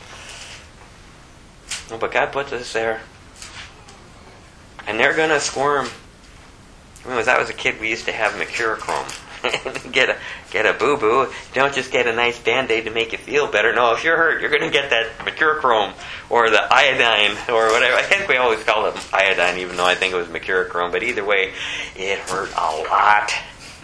Oh, but God puts us there. And they're going to squirm. When I was a kid, we used to have mercurochrome. get a boo-boo. Don't just get a nice Band-Aid to make you feel better. No, if you're hurt, you're going to get that mercurochrome or the iodine or whatever. I think we always call it iodine, even though I think it was mercurochrome. But either way, it hurt a lot.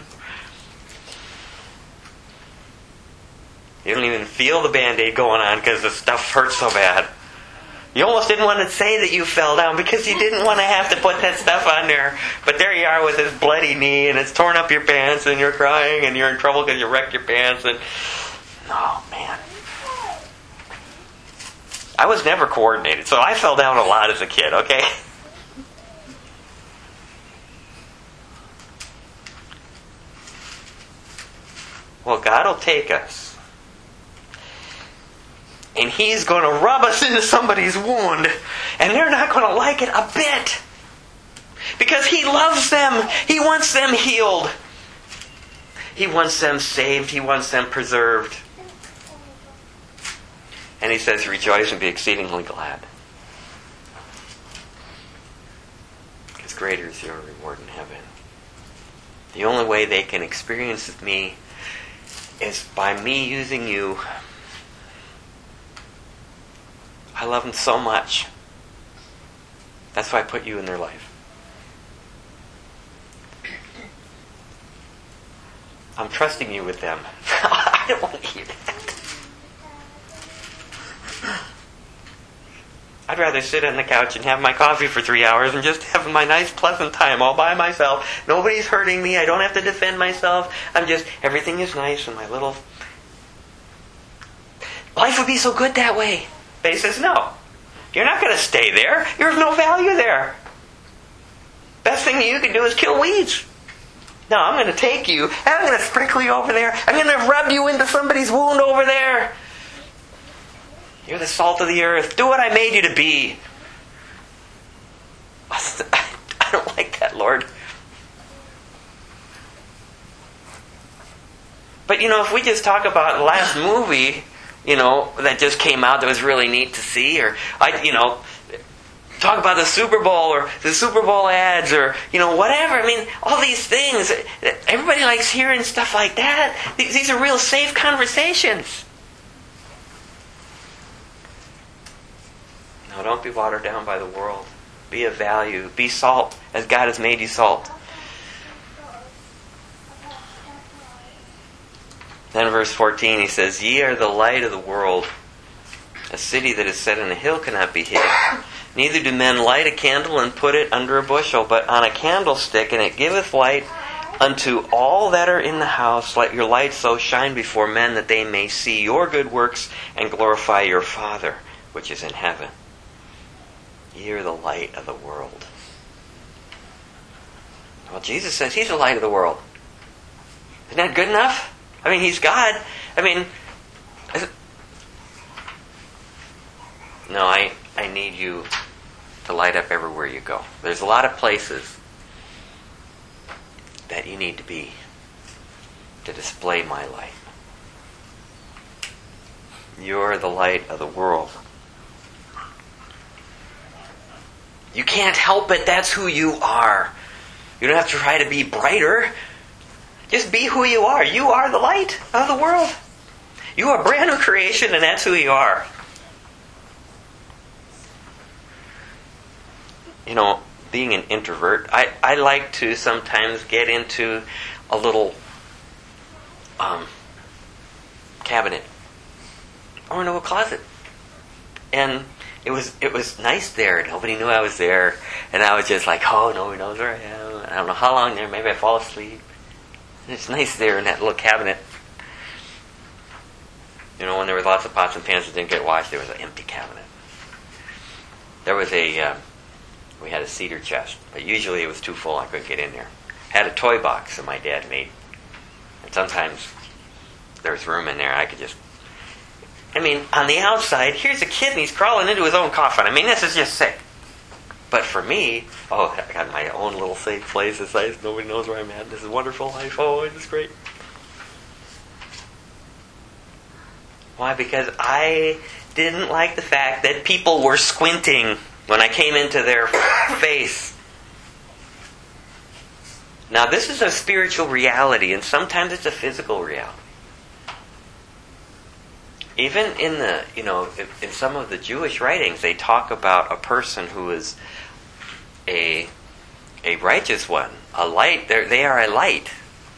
You don't even feel the Band-Aid going on because the stuff hurts so bad. You almost didn't want to say that you fell down because you didn't want to have to put that stuff on there. But there you are with this bloody knee and it's torn up your pants and you're crying and you're in trouble because you wrecked your pants. And oh, man. I was never coordinated, so I fell down a lot as a kid, okay? Well, God will take us. And He's going to rub us into somebody's wound. And they're not going to like it a bit. Because He loves them. He wants them healed. He wants them saved. He wants them preserved. And He says, rejoice and be exceedingly glad. Because greater is your reward in heaven. The only way they can experience me is by me using you. I love them so much. That's why I put you in their life. I'm trusting you with them. I don't want to hear that. I'd rather sit on the couch and have my coffee for 3 hours and just have my nice pleasant time all by myself. Nobody's hurting me. I don't have to defend myself. Everything is nice and my little... Life would be so good that way. But He says, no. You're not going to stay there. You're of no value there. Best thing you can do is kill weeds. No, I'm going to take you and I'm going to sprinkle you over there. I'm going to rub you into somebody's wound over there. You're the salt of the earth. Do what I made you to be. I don't like that, Lord. But if we just talk about the last movie, that just came out that was really neat to see, or talk about the Super Bowl or the Super Bowl ads or whatever. I mean, all these things. Everybody likes hearing stuff like that. These are real safe conversations. No, don't be watered down by the world. Be of value. Be salt as God has made you salt. Then verse 14 he says, ye are the light of the world. A city that is set in a hill cannot be hid. Neither do men light a candle and put it under a bushel, but on a candlestick, and it giveth light unto all that are in the house. Let your light so shine before men that they may see your good works and glorify your Father which is in heaven. Ye are the light of the world. Well, Jesus says He's the light of the world. Isn't that good enough? I mean, He's God. I mean, no, I need you to light up everywhere you go. There's a lot of places that you need to be to display my light. You're the light of the world. You can't help it. That's who you are. You don't have to try to be brighter. Just be who you are. You are the light of the world. You are a brand new creation, and that's who you are. You know, being an introvert, I like to sometimes get into a little cabinet or into a closet. And it was nice there. Nobody knew I was there. And I was just like, oh, nobody knows where I am. I don't know how long there. Maybe I fall asleep. And it's nice there in that little cabinet. You know, when there was lots of pots and pans that didn't get washed, there was an empty cabinet. There was we had a cedar chest, but usually it was too full. I couldn't get in there. Had a toy box that my dad made. And sometimes there was room in there. I could just... I mean, on the outside, here's a kid and he's crawling into his own coffin. I mean, this is just sick. But for me, I got my own little safe place. It's nice. Nobody knows where I'm at. This is a wonderful life. Oh, it's great. Why? Because I didn't like the fact that people were squinting when I came into their face. Now, this is a spiritual reality, and sometimes it's a physical reality. Even in in some of the Jewish writings, they talk about a person who is a righteous one, a light. They are a light.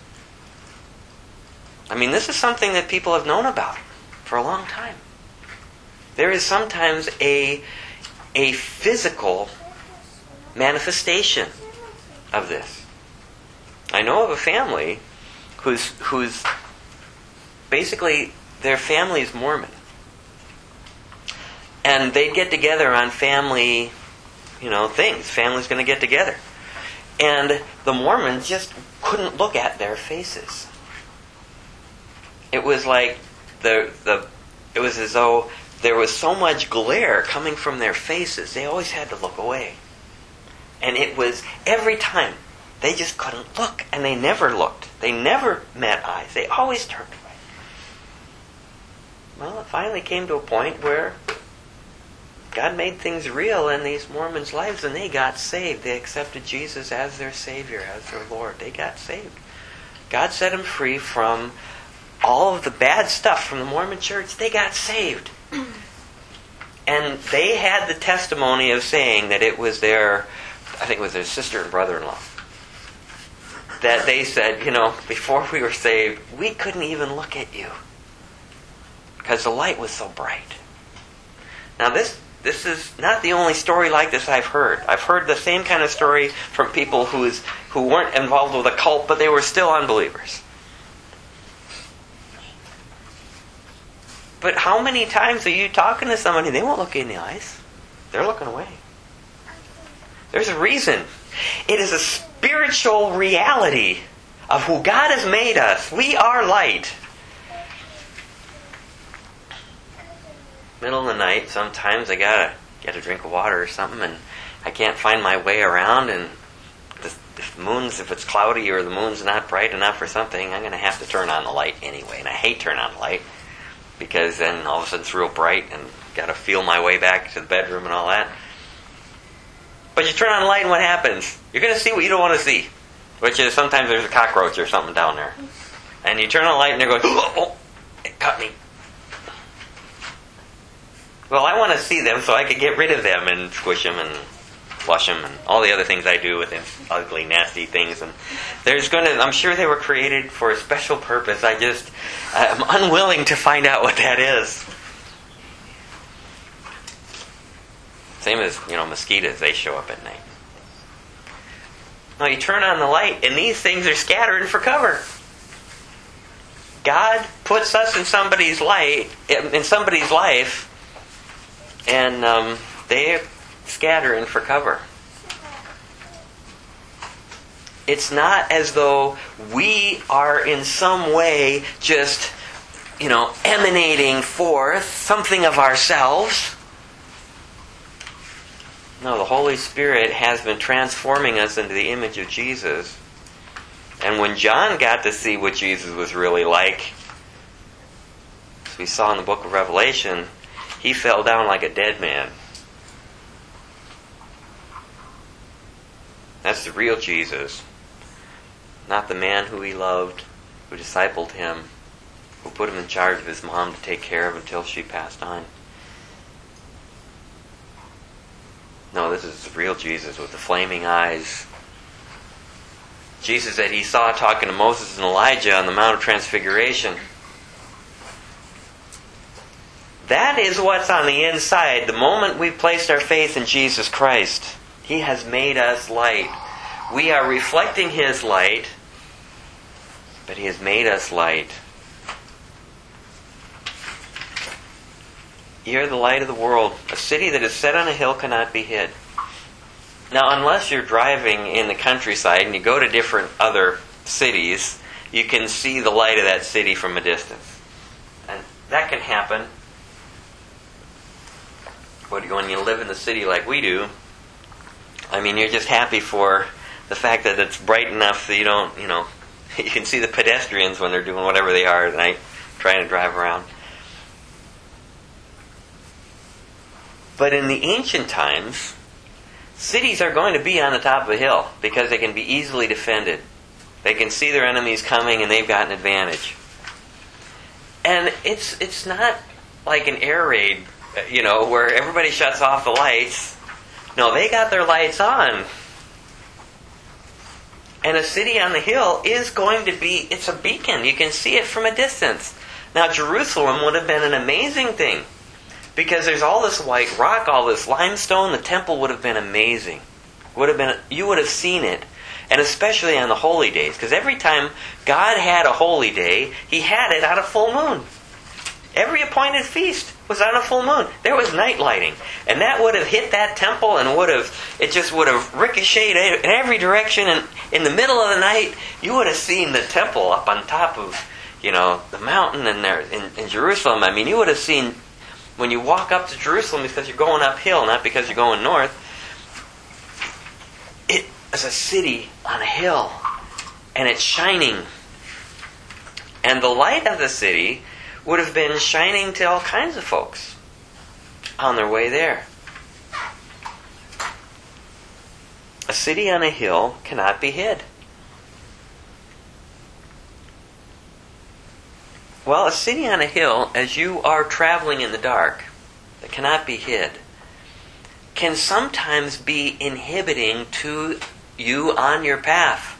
I mean, this is something that people have known about for a long time. There is sometimes a physical manifestation of this. I know of a family who's basically their family is Mormon, and they'd get together on family, things. Family's going to get together, and the Mormons just couldn't look at their faces. It was like it was as though there was so much glare coming from their faces. They always had to look away. And it was every time. They just couldn't look. And they never looked. They never met eyes. They always turned away. Well, it finally came to a point where God made things real in these Mormons' lives, and they got saved. They accepted Jesus as their Savior, as their Lord. They got saved. God set them free from all of the bad stuff from the Mormon church. They got saved. And they had the testimony of saying that it was their sister and brother-in-law. That they said, before we were saved, we couldn't even look at you because the light was so bright. Now this is not the only story like this I've heard. I've heard the same kind of story from people who weren't involved with a cult, but they were still unbelievers. But how many times are you talking to somebody, they won't look you in the eyes. They're looking away. There's a reason. It is a spiritual reality of who God has made us. We are light. Middle of the night, sometimes I gotta get a drink of water or something, and I can't find my way around, and if it's cloudy or the moon's not bright enough or something, I'm going to have to turn on the light anyway. And I hate turning on the light, because then all of a sudden it's real bright and got to feel my way back to the bedroom and all that. But you turn on the light and what happens? You're going to see what you don't want to see, which is sometimes there's a cockroach or something down there. And you turn on the light and you're going, oh, it cut me. Well, I want to see them so I can get rid of them and squish them and flush them and all the other things I do with them, ugly, nasty things. And I'm sure they were created for a special purpose. I'm unwilling to find out what that is. Same as, mosquitoes, they show up at night. No, you turn on the light, and these things are scattering for cover. God puts us in somebody's life, and they're scattering for cover. It's not as though we are in some way just, emanating forth something of ourselves. No, the Holy Spirit has been transforming us into the image of Jesus. And when John got to see what Jesus was really like, as we saw in the book of Revelation, he fell down like a dead man. That's the real Jesus. Not the man who he loved, who discipled him, who put him in charge of his mom to take care of until she passed on. No, this is the real Jesus with the flaming eyes. Jesus that he saw talking to Moses and Elijah on the Mount of Transfiguration. That is what's on the inside. The moment we've placed our faith in Jesus Christ, He has made us light. We are reflecting His light, but He has made us light. You're the light of the world. A city that is set on a hill cannot be hid. Now, unless you're driving in the countryside and you go to different other cities, you can see the light of that city from a distance. And that can happen. But when you live in the city like we do, you're just happy for the fact that it's bright enough that you don't, you can see the pedestrians when they're doing whatever they are at night, trying to drive around. But in the ancient times, cities are going to be on the top of a hill because they can be easily defended. They can see their enemies coming and they've got an advantage. And it's not like an air raid, where everybody shuts off the lights. No, they got their lights on. And a city on the hill is going to be, it's a beacon. You can see it from a distance. Now, Jerusalem would have been an amazing thing. Because there's all this white rock, all this limestone, the temple would have been amazing. You would have seen it. And especially on the holy days. Because every time God had a holy day, He had it on a full moon. Every appointed feast was on a full moon. There was night lighting. And that would have hit that temple and it just would have ricocheted in every direction. And in the middle of the night, you would have seen the temple up on top of, the mountain and there in Jerusalem. You would have seen, when you walk up to Jerusalem, because you're going uphill, not because you're going north, it is a city on a hill. And it's shining. And the light of the city would have been shining to all kinds of folks on their way there. A city on a hill cannot be hid. Well, a city on a hill, as you are traveling in the dark, that cannot be hid, can sometimes be inhibiting to you on your path.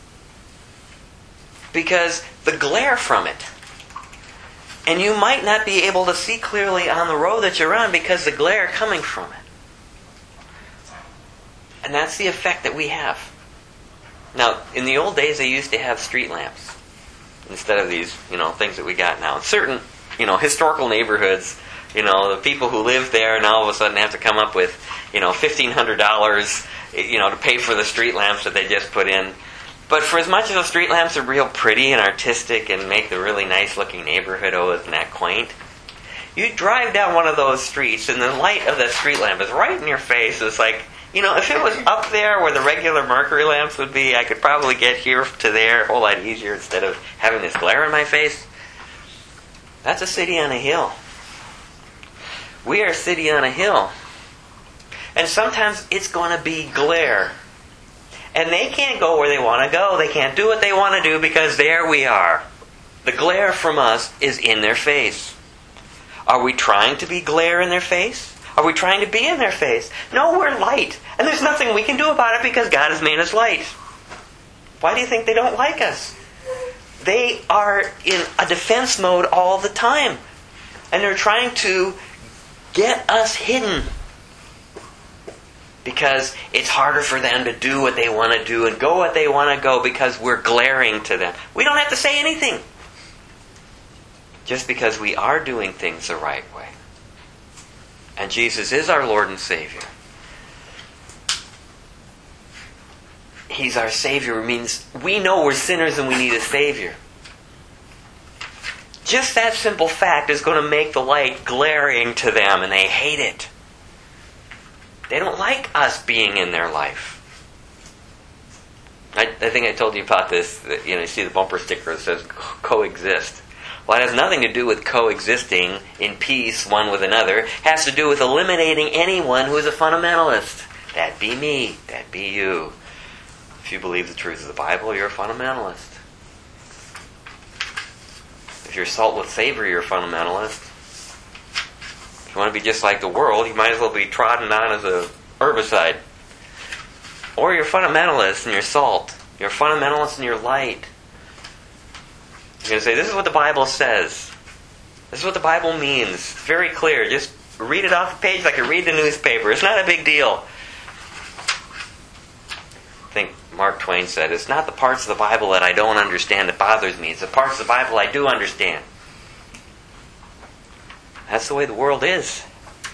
Because the glare from it. And you might not be able to see clearly on the road that you're on because the glare coming from it. And that's the effect that we have. Now, in the old days, they used to have street lamps instead of these, things that we got now. In certain, historical neighborhoods, the people who live there now all of a sudden have to come up with, $1,500, to pay for the street lamps that they just put in. But for as much as the street lamps are real pretty and artistic and make the really nice looking neighborhood, isn't that quaint? You drive down one of those streets and the light of the street lamp is right in your face. It's like, if it was up there where the regular mercury lamps would be, I could probably get here to there a whole lot easier instead of having this glare in my face. That's a city on a hill. We are a city on a hill. And sometimes it's going to be glare. And they can't go where they want to go. They can't do what they want to do because there we are. The glare from us is in their face. Are we trying to be glare in their face? Are we trying to be in their face? No, we're light. And there's nothing we can do about it because God has made us light. Why do you think they don't like us? They are in a defense mode all the time. And they're trying to get us hidden. Because it's harder for them to do what they want to do and go what they want to go because we're glaring to them. We don't have to say anything. Just because we are doing things the right way. And Jesus is our Lord and Savior. He's our Savior. It means we know we're sinners and we need a Savior. Just that simple fact is going to make the light glaring to them and they hate it. They don't like us being in their life. I think I told you about this. You see the bumper sticker that says coexist. Well, it has nothing to do with coexisting in peace one with another. It has to do with eliminating anyone who is a fundamentalist. That be me. That be you. If you believe the truth of the Bible, you're a fundamentalist. If you're salt with savor, you're a fundamentalist. If you want to be just like the world, you might as well be trodden on as a herbicide. Or you're a fundamentalist and you're salt. You're a fundamentalist and you're light. You're going to say, this is what the Bible says. This is what the Bible means. It's very clear. Just read it off the page like you read the newspaper. It's not a big deal. I think Mark Twain said, it's not the parts of the Bible that I don't understand that bothers me. It's the parts of the Bible I do understand. That's the way the world is.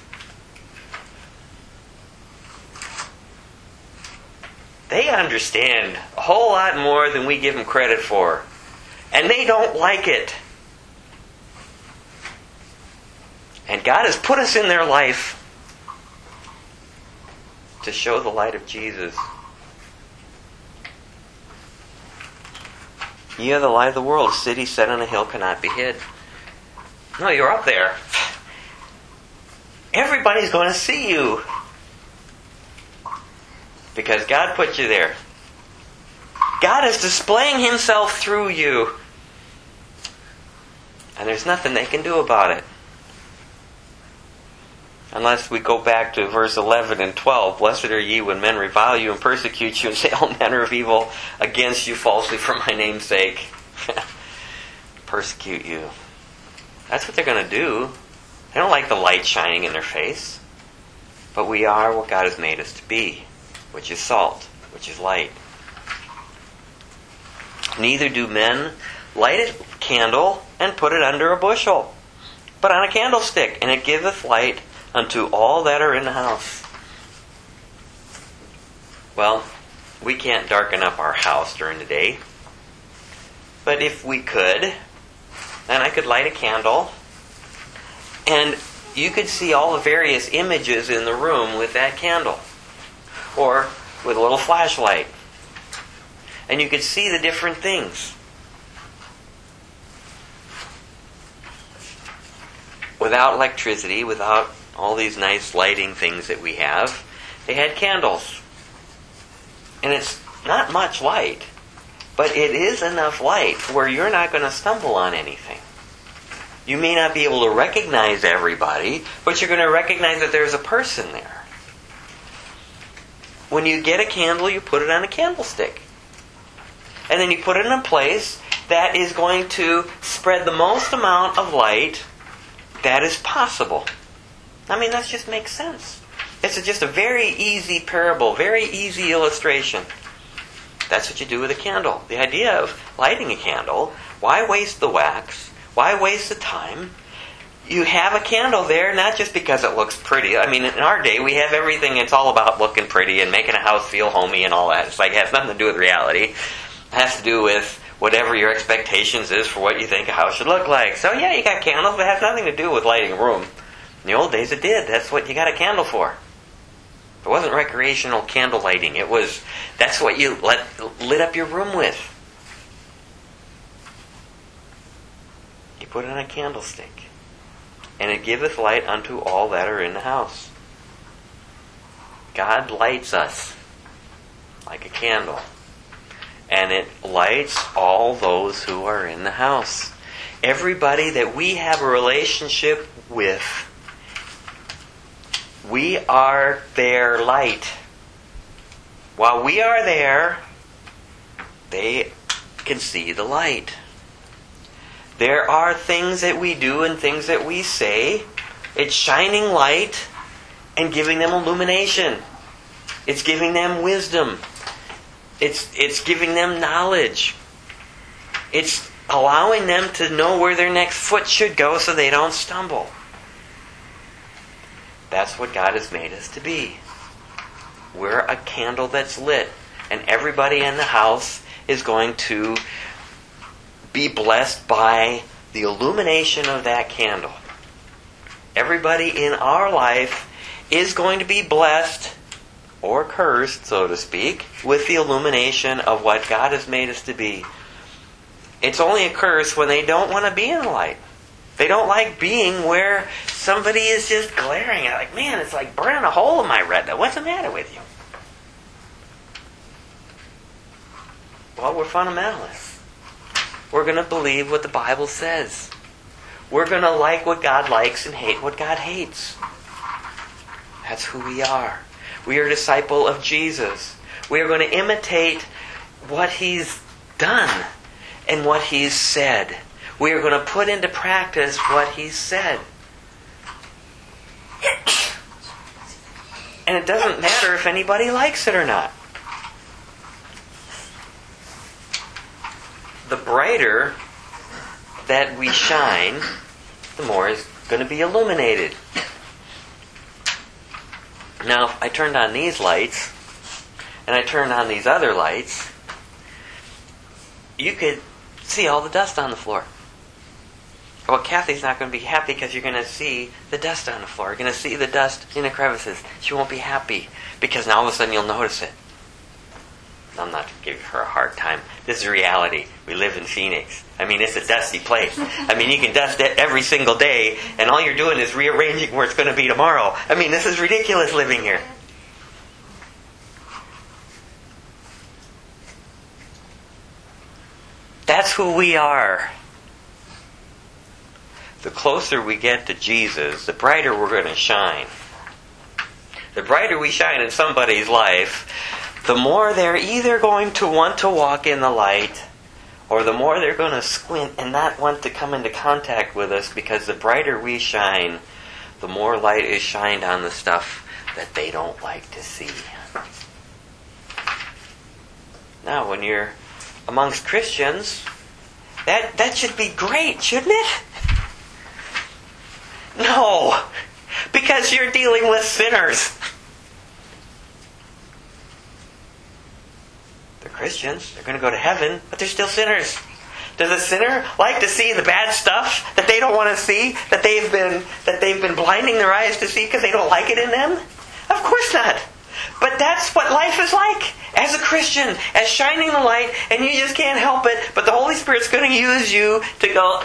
They understand a whole lot more than we give them credit for. And they don't like it. And God has put us in their life to show the light of Jesus. You are the light of the world. A city set on a hill cannot be hid. No, you're up there. Everybody's going to see you. Because God put you there. God is displaying Himself through you. And there's nothing they can do about it. Unless we go back to verse 11 and 12. Blessed are ye when men revile you and persecute you and say all manner of evil against you falsely for my name's sake. Persecute you. That's what they're going to do. They don't like the light shining in their face. But we are what God has made us to be. Which is salt. Which is light. Neither do men light a candle and put it under a bushel, but on a candlestick, and it giveth light unto all that are in the house. Well, we can't darken up our house during the day, but if we could, then I could light a candle, and you could see all the various images in the room with that candle, or with a little flashlight. And you could see the different things. Without electricity, without all these nice lighting things that we have, they had candles. And it's not much light, but it is enough light where you're not going to stumble on anything. You may not be able to recognize everybody, but you're going to recognize that there's a person there. When you get a candle, you put it on a candlestick. And then you put it in a place that is going to spread the most amount of light that is possible. I mean, that just makes sense. It's just a very easy parable, very easy illustration. That's what you do with a candle. The idea of lighting a candle, why waste the wax? Why waste the time? You have a candle there not just because it looks pretty. I mean, in our day, we have everything. It's all about looking pretty and making a house feel homey and all that. It's like it has nothing to do with reality. It has to do with whatever your expectations is for what you think a house should look like. So yeah, you got candles, but it has nothing to do with lighting a room. In the old days it did. That's what you got a candle for. It wasn't recreational candle lighting. That's what you lit up your room with. You put it on a candlestick. And it giveth light unto all that are in the house. God lights us like a candle. And it lights all those who are in the house. Everybody that we have a relationship with, we are their light. While we are there, they can see the light. There are things that we do and things that we say. It's shining light and giving them illumination. It's giving them wisdom. It's giving them knowledge. It's allowing them to know where their next foot should go so they don't stumble. That's what God has made us to be. We're a candle that's lit, and everybody in the house is going to be blessed by the illumination of that candle. Everybody in our life is going to be blessed, or cursed, so to speak, with the illumination of what God has made us to be. It's only a curse when they don't want to be in the light. They don't like being where somebody is just glaring at, like, man, it's like burning a hole in my retina. What's the matter with you? Well, we're fundamentalists. We're going to believe what the Bible says. We're going to like what God likes and hate what God hates. That's who we are. We are a disciple of Jesus. We are going to imitate what He's done and what He's said. We are going to put into practice what He's said. And it doesn't matter if anybody likes it or not. The brighter that we shine, the more is going to be illuminated. Now, if I turned on these lights, and I turned on these other lights, you could see all the dust on the floor. Well, Kathy's not going to be happy because you're going to see the dust on the floor. You're going to see the dust in the crevices. She won't be happy because now all of a sudden you'll notice it. I'm not giving her a hard time. This is reality. We live in Phoenix. I mean, it's a dusty place. I mean, you can dust it every single day, and all you're doing is rearranging where it's going to be tomorrow. I mean, this is ridiculous living here. That's who we are. The closer we get to Jesus, the brighter we're going to shine. The brighter we shine in somebody's life, the more they're either going to want to walk in the light, or the more they're going to squint and not want to come into contact with us, because the brighter we shine, the more light is shined on the stuff that they don't like to see. Now, when you're amongst Christians, that should be great, shouldn't it? No, because you're dealing with sinners. They're Christians. They're going to go to heaven, but they're still sinners. Does a sinner like to see the bad stuff that they don't want to see, that they've been blinding their eyes to see because they don't like it in them? Of course not. But that's what life is like as a Christian, as shining the light, and you just can't help it. But the Holy Spirit's going to use you to go,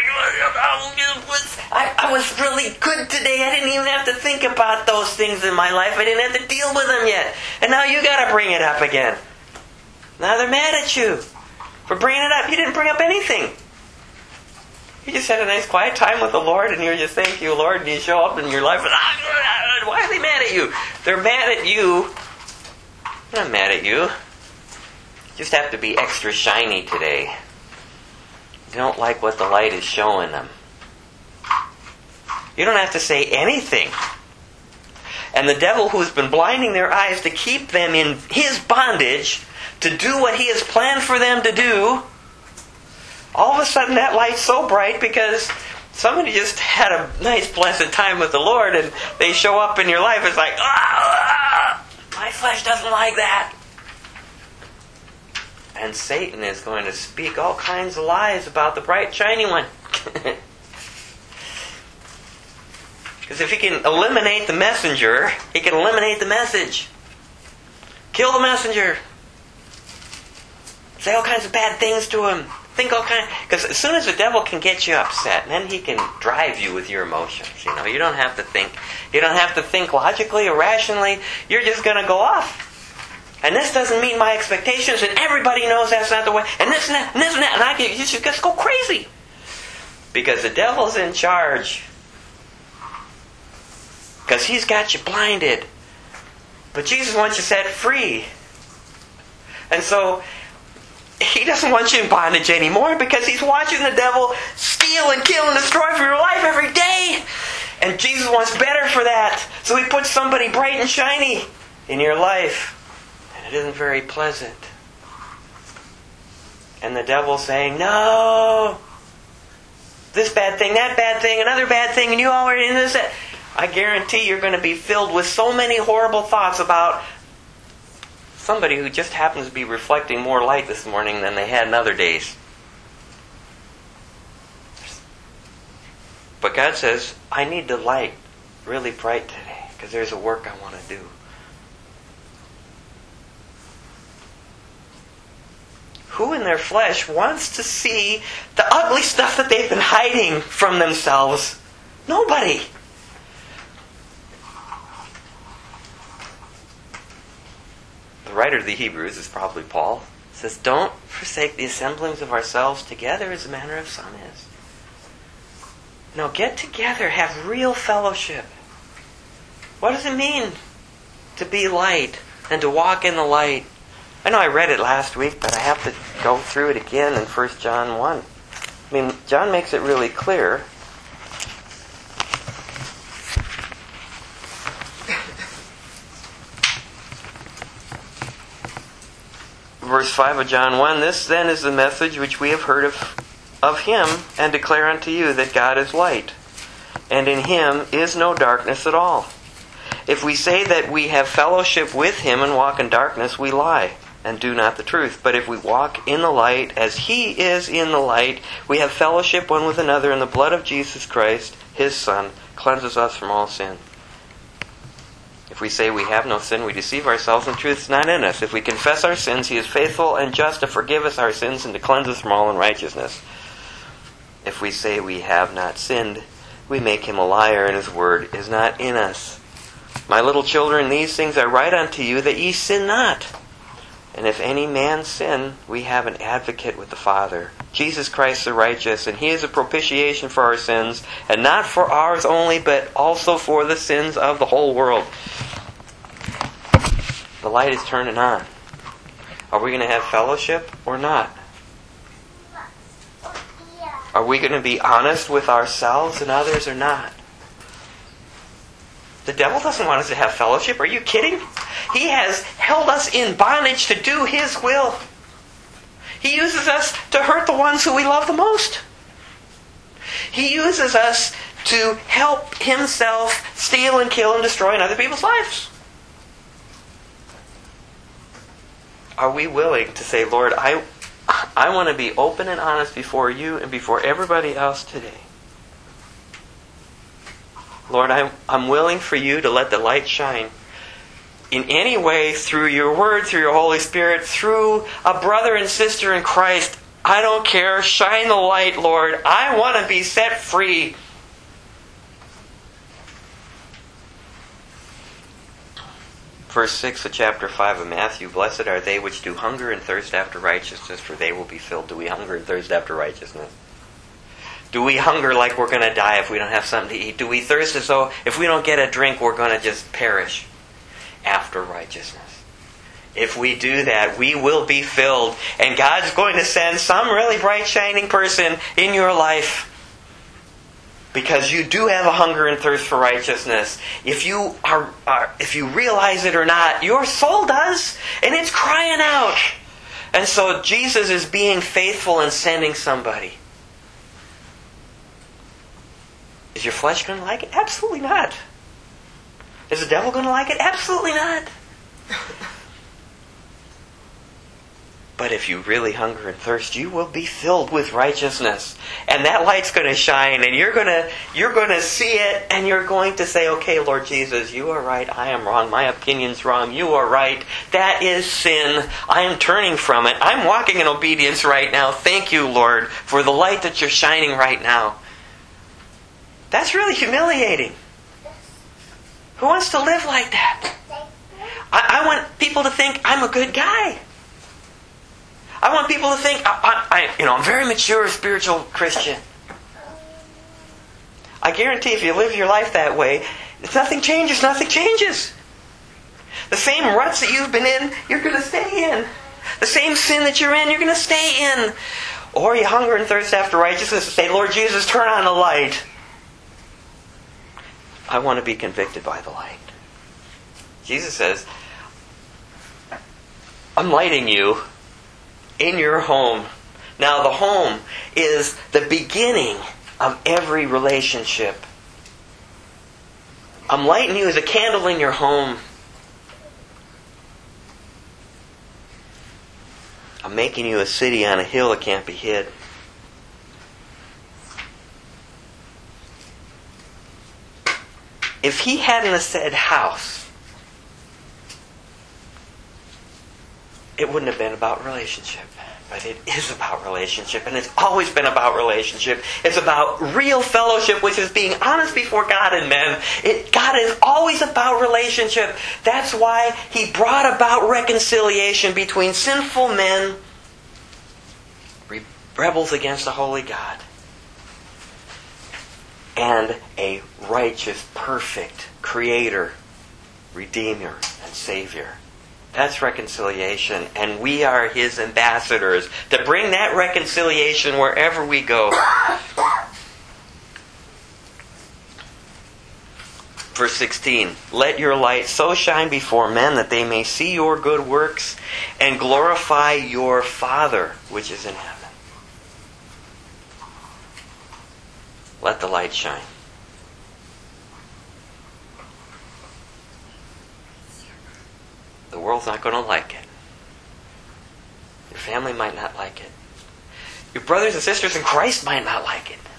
I was really good today. I didn't even have to think about those things in my life. I didn't have to deal with them yet. And now you got to bring it up again. Now they're mad at you for bringing it up. You didn't bring up anything. You just had a nice quiet time with the Lord, and you're just, thank you, Lord, and you show up in your life, and why are they mad at you? They're mad at you. They're not mad at you. You just have to be extra shiny today. They don't like what the light is showing them. You don't have to say anything. And the devil, who's been blinding their eyes to keep them in his bondage, to do what he has planned for them to do, all of a sudden that light's so bright because somebody just had a nice blessed time with the Lord, and they show up in your life. It's like, my flesh doesn't like that. And Satan is going to speak all kinds of lies about the bright, shiny one. Because if he can eliminate the messenger, he can eliminate the message. Kill the messenger. Say all kinds of bad things to him. Think all kinds. Because as soon as the devil can get you upset, then he can drive you with your emotions. You don't have to think. You don't have to think logically or rationally. You're just going to go off. And this doesn't meet my expectations, and everybody knows that's not the way. And this and that, and this and that, and you just go crazy. Because the devil's in charge. Because he's got you blinded. But Jesus wants you set free. And so he doesn't want you in bondage anymore, because he's watching the devil steal and kill and destroy for your life every day. And Jesus wants better for that. So he puts somebody bright and shiny in your life, and it isn't very pleasant. And the devil's saying, no, this bad thing, that bad thing, another bad thing, and you already in this. I guarantee you're going to be filled with so many horrible thoughts about somebody who just happens to be reflecting more light this morning than they had in other days. But God says, I need the light really bright today because there's a work I want to do. Who in their flesh wants to see the ugly stuff that they've been hiding from themselves? Nobody. The writer of the Hebrews is probably Paul. Says, don't forsake the assemblings of ourselves together as the manner of some is. No, get together, have real fellowship. What does it mean to be light and to walk in the light? I know I read it last week, but I have to go through it again in 1 John 1. I mean, John makes it really clear. Verse 5 of John 1, this then is the message which we have heard of Him, and declare unto you that God is light, and in Him is no darkness at all. If we say that we have fellowship with Him and walk in darkness, we lie, and do not the truth. But if we walk in the light, as He is in the light, we have fellowship one with another, and the blood of Jesus Christ, His Son, cleanses us from all sin. If we say we have no sin, we deceive ourselves, and the truth is not in us. If we confess our sins, He is faithful and just to forgive us our sins and to cleanse us from all unrighteousness. If we say we have not sinned, we make Him a liar, and His word is not in us. My little children, these things I write unto you, that ye sin not. And if any man sin, we have an advocate with the Father, Jesus Christ the righteous, and He is a propitiation for our sins, and not for ours only, but also for the sins of the whole world. The light is turning on. Are we going to have fellowship or not? Are we going to be honest with ourselves and others or not? The devil doesn't want us to have fellowship. Are you kidding? He has held us in bondage to do his will. He uses us to hurt the ones who we love the most. He uses us to help himself steal and kill and destroy in other people's lives. Are we willing to say, Lord, I want to be open and honest before you and before everybody else today. Lord, I'm willing for you to let the light shine in any way, through your word, through your Holy Spirit, through a brother and sister in Christ. I don't care. Shine the light, Lord. I want to be set free. Verse 6 of chapter 5 of Matthew, blessed are they which do hunger and thirst after righteousness, for they will be filled. Do we hunger and thirst after righteousness? Do we hunger like we're going to die if we don't have something to eat? Do we thirst as though if we don't get a drink we're going to just perish after righteousness? If we do that, we will be filled. And God's going to send some really bright, shining person in your life. Because you do have a hunger and thirst for righteousness. If you realize it or not, your soul does. And it's crying out. And so Jesus is being faithful and sending somebody. Is your flesh going to like it? Absolutely not. Is the devil going to like it? Absolutely not. But if you really hunger and thirst, you will be filled with righteousness. And that light's going to shine, and you're going to see it, and you're going to say, okay, Lord Jesus, you are right, I am wrong, my opinion's wrong, you are right, that is sin, I am turning from it, I'm walking in obedience right now, thank you, Lord, for the light that you're shining right now. That's really humiliating. Who wants to live like that? I want people to think I'm a good guy. I want people to think I'm a very mature spiritual Christian. I guarantee if you live your life that way, if nothing changes, nothing changes. The same ruts that you've been in, you're going to stay in. The same sin that you're in, you're going to stay in. Or you hunger and thirst after righteousness and say, Lord Jesus, turn on the light. I want to be convicted by the light. Jesus says, I'm lighting you in your home. Now, the home is the beginning of every relationship. I'm lighting you as a candle in your home. I'm making you a city on a hill that can't be hid. If he hadn't have said house, it wouldn't have been about relationship. But it is about relationship, and it's always been about relationship. It's about real fellowship, which is being honest before God and men. God is always about relationship. That's why He brought about reconciliation between sinful men, rebels against a holy God, and a righteous, perfect Creator, Redeemer, and Savior. That's reconciliation, and we are His ambassadors to bring that reconciliation wherever we go. Verse 16, let your light so shine before men that they may see your good works and glorify your Father which is in heaven. Let the light shine. The world's not going to like it. Your family might not like it. Your brothers and sisters in Christ might not like it.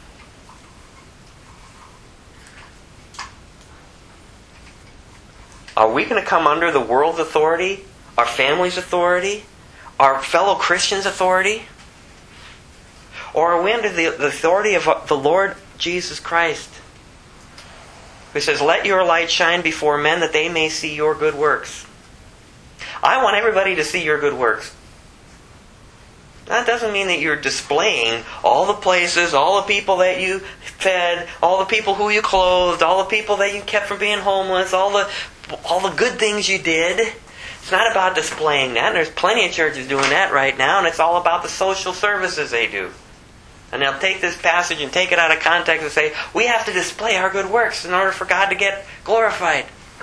Are we going to come under the world's authority? Our family's authority? Our fellow Christians' authority? Or are we under the authority of the Lord Jesus Christ? Who says, let your light shine before men that they may see your good works. I want everybody to see your good works. That doesn't mean that you're displaying all the places, all the people that you fed, all the people who you clothed, all the people that you kept from being homeless, all the good things you did. It's not about displaying that. There's plenty of churches doing that right now, and it's all about the social services they do. And they'll take this passage and take it out of context and say, we have to display our good works in order for God to get glorified.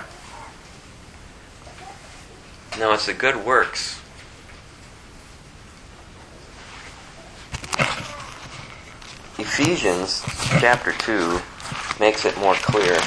No, it's the good works. Ephesians chapter 2 makes it more clear.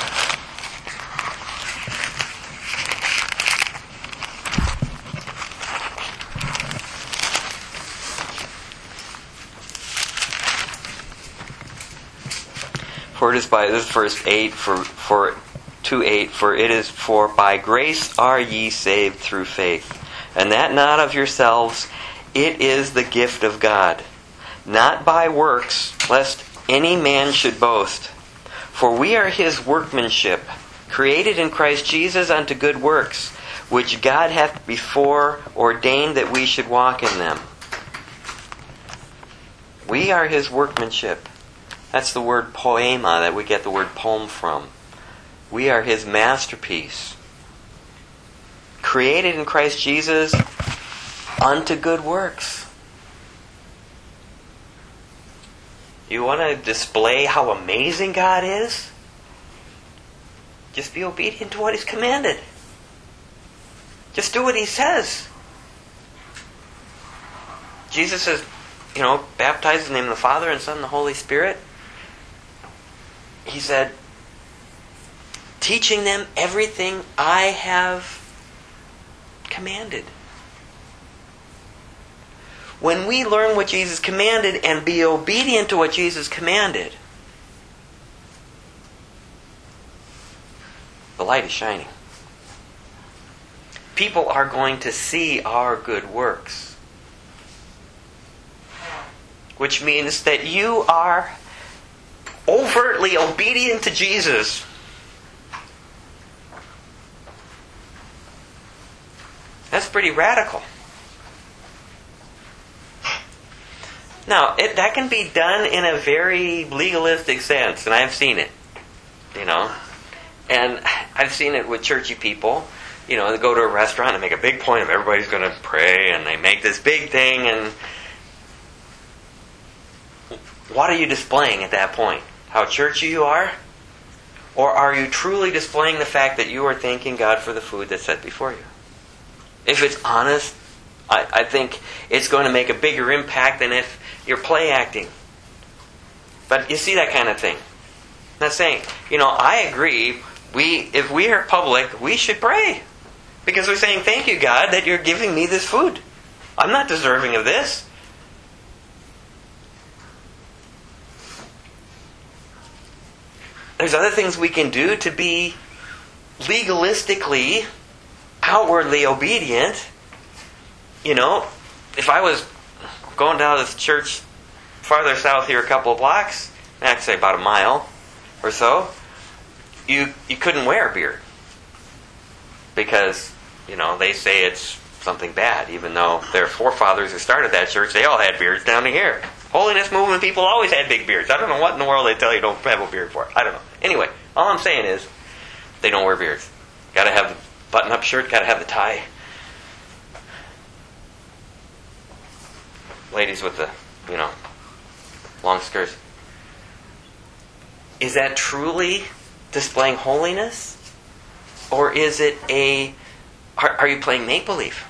For it is by, this is verse 8, for 2:8, for it is for by grace are ye saved through faith, and that not of yourselves, it is the gift of God, not by works, lest any man should boast. For we are His workmanship, created in Christ Jesus unto good works, which God hath before ordained that we should walk in them. We are His workmanship. That's the word poema that we get the word poem from. We are His masterpiece, created in Christ Jesus unto good works. You want to display how amazing God is? Just be obedient to what He's commanded. Just do what He says. Jesus says, baptize in the name of the Father and Son and the Holy Spirit. He said, teaching them everything I have commanded. When we learn what Jesus commanded and be obedient to what Jesus commanded, the light is shining. People are going to see our good works. Which means that you are overtly obedient to Jesus. That's pretty radical. Now, that can be done in a very legalistic sense, and I've seen it. And I've seen it with churchy people. They go to a restaurant and make a big point of everybody's going to pray, and they make this big thing, and what are you displaying at that point? How churchy you are? Or are you truly displaying the fact that you are thanking God for the food that's set before you? If it's honest, I think it's going to make a bigger impact than if you're play acting. But you see that kind of thing. I'm not saying, I agree, if we are public, we should pray. Because we're saying, thank you, God, that you're giving me this food. I'm not deserving of this. There's other things we can do to be legalistically, outwardly obedient. If I was going down to this church farther south here a couple of blocks, I'd say about a mile or so, you couldn't wear a beard. Because, they say it's something bad, even though their forefathers who started that church, they all had beards down to here. Holiness movement people always had big beards. I don't know what in the world they tell you don't have a beard for. I don't know. Anyway, all I'm saying is, they don't wear beards. Got to have the button-up shirt, got to have the tie. Ladies with the, long skirts. Is that truly displaying holiness? Or is it are you playing make-believe?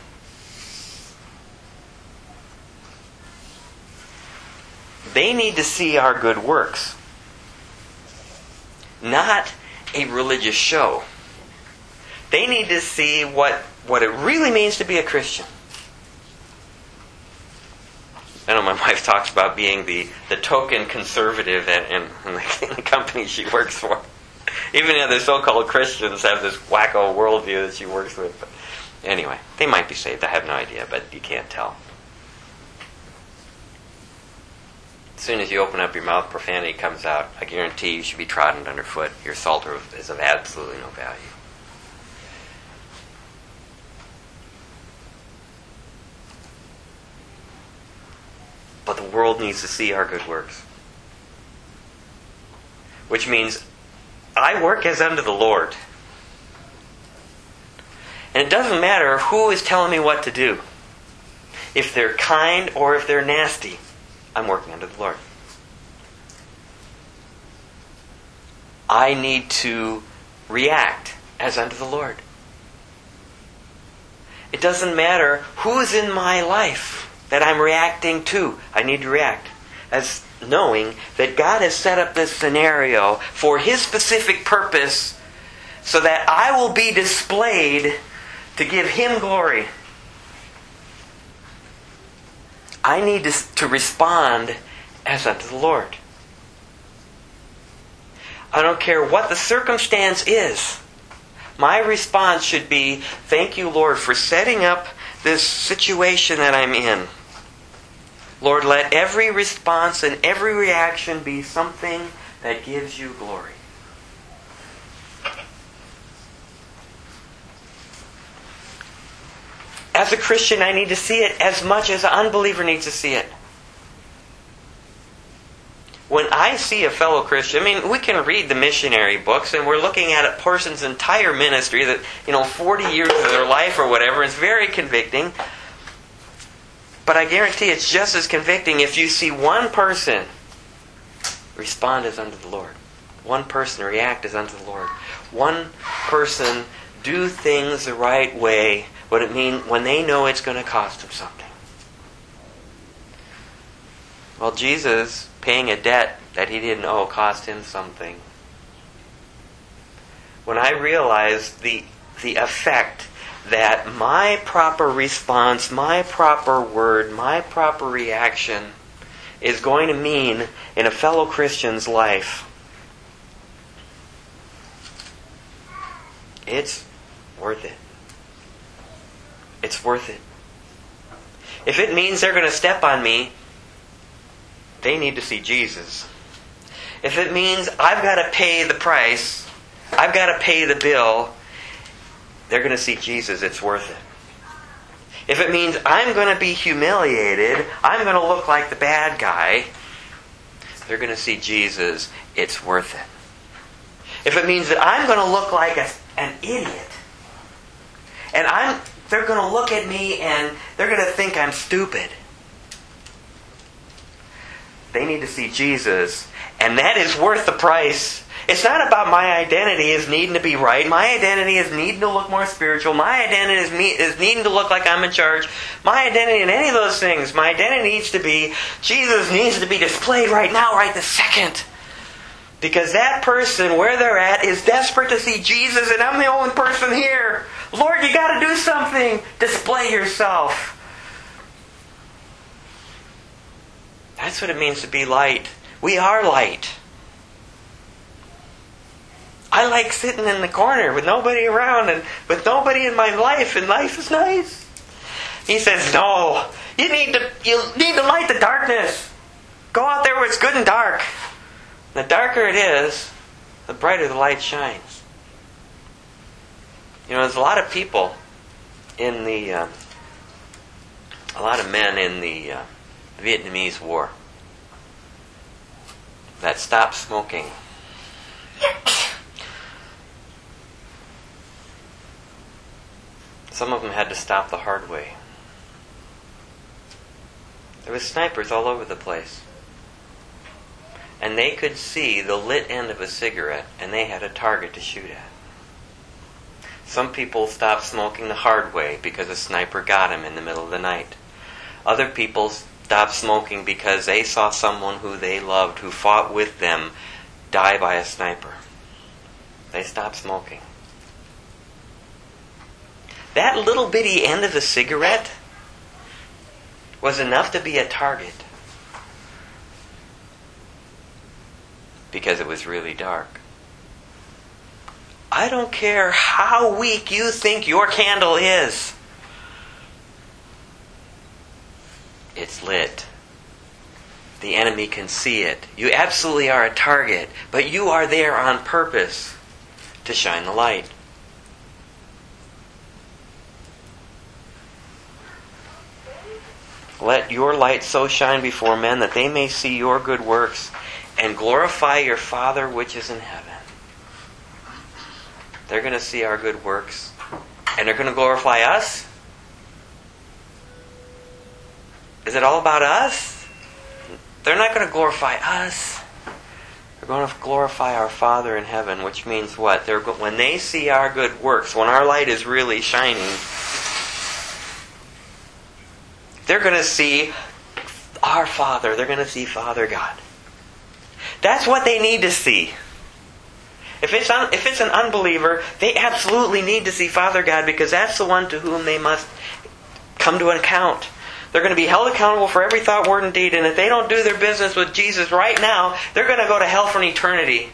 They need to see our good works. Not a religious show. They need to see what it really means to be a Christian. I know my wife talks about being the token conservative in the company she works for. Even the other so-called Christians have this wacko worldview that she works with. But anyway, they might be saved. I have no idea, but you can't tell. As soon as you open up your mouth, profanity comes out. I guarantee you should be trodden underfoot. Your psalter is of absolutely no value. But the world needs to see our good works. Which means I work as unto the Lord. And it doesn't matter who is telling me what to do. If they're kind or if they're nasty, I'm working unto the Lord. I need to react as unto the Lord. It doesn't matter who's in my life that I'm reacting to. I need to react as knowing that God has set up this scenario for His specific purpose so that I will be displayed to give Him glory. I need to respond as unto the Lord. I don't care what the circumstance is. My response should be, thank you, Lord, for setting up this situation that I'm in. Lord, let every response and every reaction be something that gives you glory. As a Christian, I need to see it as much as an unbeliever needs to see it. When I see a fellow Christian, we can read the missionary books and we're looking at a person's entire ministry that, 40 years of their life or whatever. It's very convicting. But I guarantee it's just as convicting if you see one person respond as unto the Lord. One person react as unto the Lord. One person do things the right way, what it means when they know it's going to cost them something. Well, Jesus paying a debt that He didn't owe cost Him something. When I realized the effect that my proper response, my proper word, my proper reaction is going to mean in a fellow Christian's life, it's worth it. It's worth it. If it means they're going to step on me, they need to see Jesus. If it means I've got to pay the price, I've got to pay the bill, they're going to see Jesus. It's worth it. If it means I'm going to be humiliated, I'm going to look like the bad guy, they're going to see Jesus. It's worth it. If it means that I'm going to look like an idiot, and they're going to look at me and they're going to think I'm stupid, they need to see Jesus. And that is worth the price. It's not about my identity as needing to be right. My identity is needing to look more spiritual. My identity is needing to look like I'm in charge. My identity in any of those things, my identity needs to be, Jesus needs to be displayed right now, right this second. Because that person, where they're at, is desperate to see Jesus, and I'm the only person here. Lord, you got to do something. Display yourself. That's what it means to be light. We are light. I like sitting in the corner with nobody around and with nobody in my life, and life is nice. He says, no, you need to light the darkness. Go out there where it's good and dark. The darker it is, the brighter the light shines. You know, there's a lot of people in a lot of men in the Vietnamese War that stopped smoking. Some of them had to stop the hard way. There was snipers all over the place. And they could see the lit end of a cigarette, and they had a target to shoot at. Some people stopped smoking the hard way because a sniper got him in the middle of the night. Other people stopped smoking because they saw someone who they loved, who fought with them, die by a sniper. They stopped smoking. That little bitty end of the cigarette was enough to be a target. Because it was really dark. I don't care how weak you think your candle is. It's lit. The enemy can see it. You absolutely are a target, but you are there on purpose to shine the light. Let your light so shine before men that they may see your good works and glorify your Father which is in heaven. They're going to see our good works. And they're going to glorify us? Is it all about us? They're not going to glorify us. They're going to glorify our Father in heaven, which means what? When they see our good works, when our light is really shining, they're going to see our Father. They're going to see Father God. That's what they need to see. If it's an unbeliever, they absolutely need to see Father God, because that's the one to whom they must come to an account. They're going to be held accountable for every thought, word, and deed. And if they don't do their business with Jesus right now, they're going to go to hell for an eternity.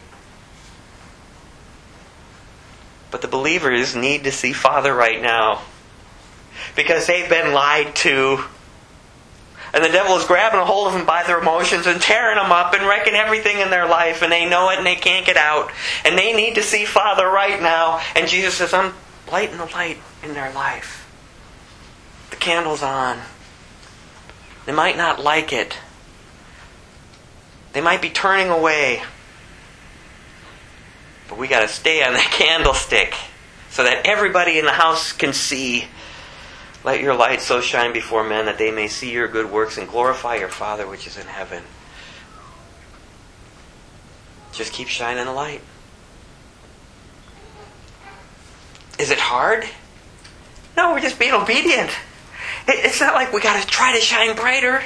But the believers need to see Father right now, because they've been lied to. And the devil is grabbing a hold of them by their emotions and tearing them up and wrecking everything in their life. And they know it and they can't get out. And they need to see Father right now. And Jesus says, I'm lighting the light in their life. The candle's on. They might not like it. They might be turning away. But we got to stay on the candlestick so that everybody in the house can see. Let your light so shine before men that they may see your good works and glorify your Father which is in heaven. Just keep shining the light. Is it hard? No, we're just being obedient. It's not like we got to try to shine brighter.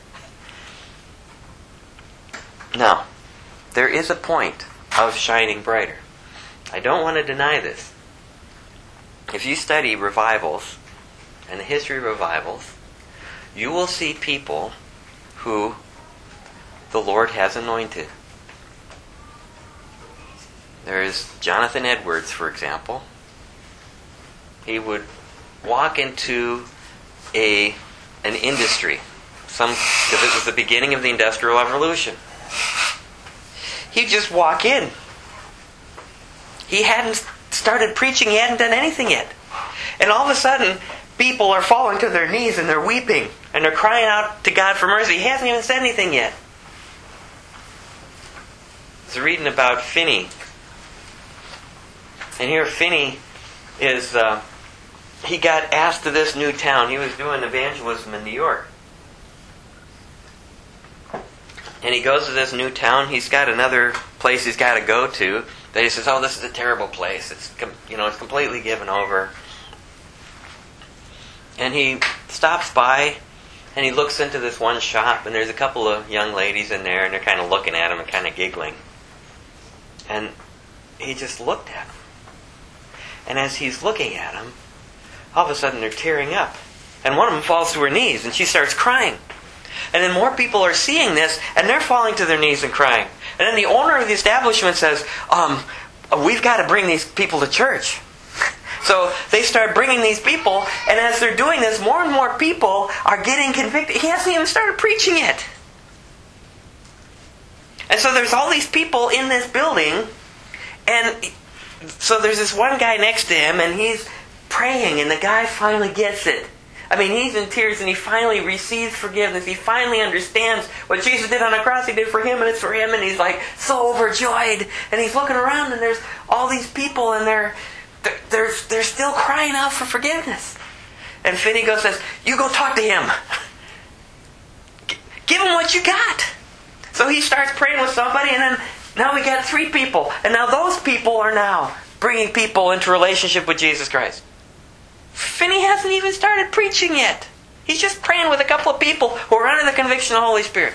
No. There is a point of shining brighter. I don't want to deny this. If you study revivals and the history of revivals, you will see people who the Lord has anointed. There is Jonathan Edwards, for example. He would walk into an industry, because it was the beginning of the Industrial Revolution. He'd just walk in. He hadn't started preaching, he hadn't done anything yet. And all of a sudden, people are falling to their knees and they're weeping and they're crying out to God for mercy. He hasn't even said anything yet. I was reading about Finney. And here Finney is, he got asked to this new town. He was doing evangelism in New York. And he goes to this new town. He's got another place he's got to go to. That he says, "Oh, this is a terrible place. It's completely given over." And he stops by, and he looks into this one shop, and there's a couple of young ladies in there, and they're kind of looking at him and kind of giggling. And he just looked at them. And as he's looking at them, all of a sudden they're tearing up. And one of them falls to her knees, and she starts crying. And then more people are seeing this, and they're falling to their knees and crying. And then the owner of the establishment says, "We've got to bring these people to church." So they start bringing these people, and as they're doing this, more and more people are getting convicted. He hasn't even started preaching yet. And so there's all these people in this building, and so there's this one guy next to him, and he's praying, and the guy finally gets it. I mean, he's in tears, and he finally receives forgiveness. He finally understands what Jesus did on the cross. He did for him, and it's for him, and he's like so overjoyed. And he's looking around, and there's all these people, and they're still crying out for forgiveness. And Finnegan says, "You go talk to him. Give him what you got." So he starts praying with somebody, and then now we got 3 people. And now those people are now bringing people into relationship with Jesus Christ. Finney hasn't even started preaching yet. He's just praying with a couple of people who are under the conviction of the Holy Spirit.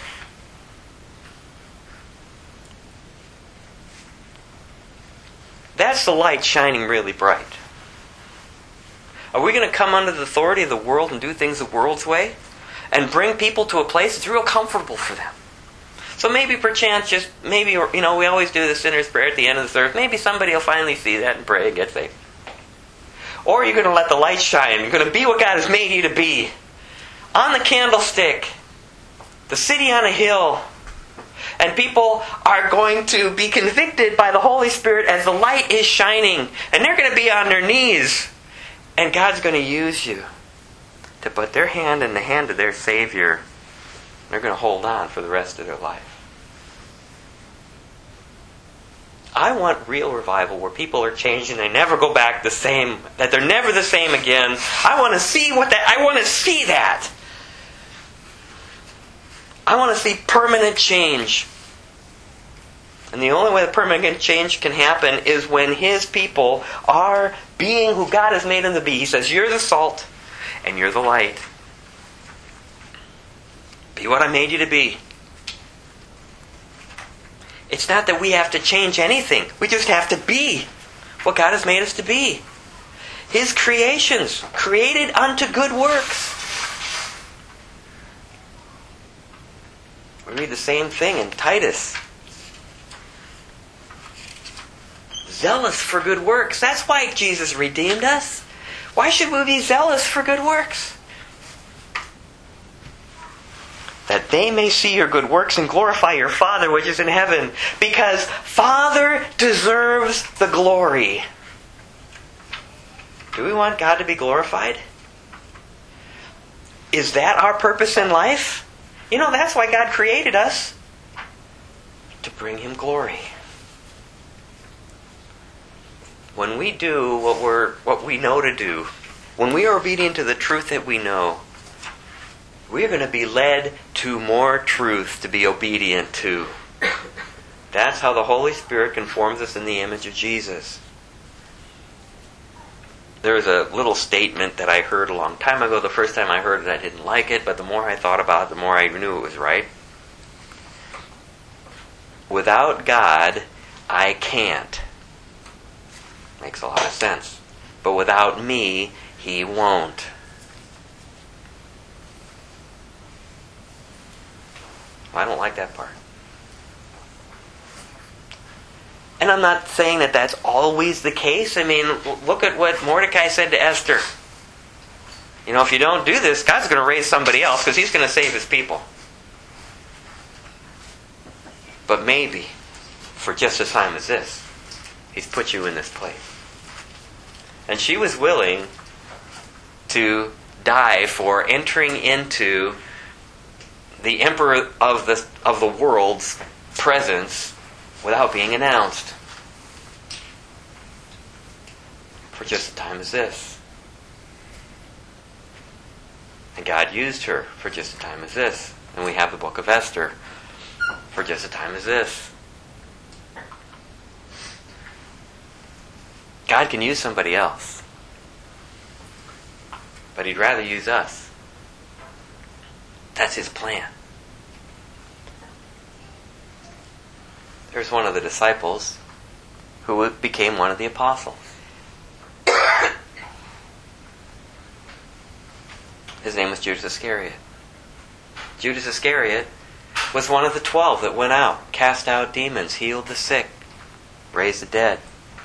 That's the light shining really bright. Are we going to come under the authority of the world and do things the world's way? And bring people to a place that's real comfortable for them? So maybe perchance, we always do the sinner's prayer at the end of the service. Maybe somebody will finally see that and pray and get saved. Or you're going to let the light shine. You're going to be what God has made you to be. On the candlestick. The city on a hill. And people are going to be convicted by the Holy Spirit as the light is shining. And they're going to be on their knees. And God's going to use you to put their hand in the hand of their Savior. They're going to hold on for the rest of their life. I want real revival where people are changed and they never go back the same, that they're never the same again. I want to see that. I want to see that. I want to see permanent change. And the only way the permanent change can happen is when His people are being who God has made them to be. He says, "You're the salt and you're the light. Be what I made you to be." It's not that we have to change anything. We just have to be what God has made us to be. His creations, created unto good works. We read the same thing in Titus. Zealous for good works. That's why Jesus redeemed us. Why should we be zealous for good works? That they may see your good works and glorify your Father which is in heaven. Because Father deserves the glory. Do we want God to be glorified? Is that our purpose in life? That's why God created us. To bring Him glory. When we do what we know to do, when we are obedient to the truth that we know, we're going to be led to more truth to be obedient to. That's how the Holy Spirit conforms us in the image of Jesus. There's a little statement that I heard a long time ago. The first time I heard it, I didn't like it, but the more I thought about it, the more I knew it was right. Without God, I can't. Makes a lot of sense. But without me, He won't. I don't like that part. And I'm not saying that that's always the case. I mean, look at what Mordecai said to Esther. If you don't do this, God's going to raise somebody else because He's going to save His people. But maybe, for just a time as this, He's put you in this place. And she was willing to die for entering into the emperor of the world's presence without being announced. For just a time as this. And God used her for just a time as this. And we have the book of Esther. for just a time as this. God can use somebody else, but He'd rather use us. That's His plan. There's one of the disciples who became one of the apostles. His name was Judas Iscariot. Judas Iscariot was one of the 12 that went out, cast out demons, healed the sick, raised the dead.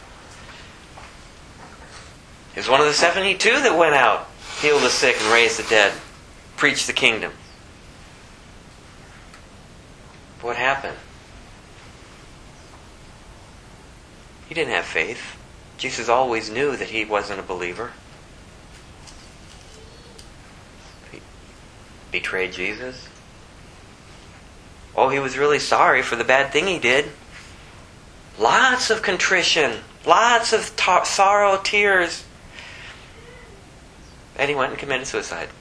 He was one of the 72 that went out, healed the sick and raised the dead, preached the kingdom. What happened? He didn't have faith. Jesus always knew that he wasn't a believer. He betrayed Jesus. Oh, he was really sorry for the bad thing he did. Lots of contrition, lots of sorrow, tears. And he went and committed suicide.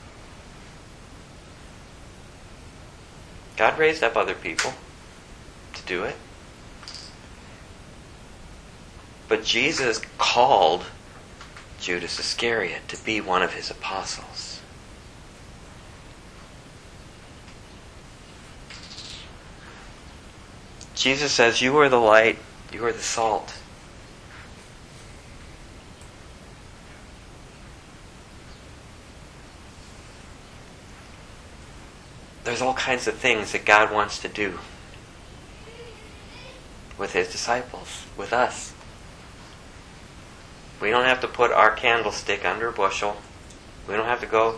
God raised up other people to do it. But Jesus called Judas Iscariot to be one of His apostles. Jesus says, you are the light, you are the salt. There's all kinds of things that God wants to do with His disciples, with us. We don't have to put our candlestick under a bushel. We don't have to go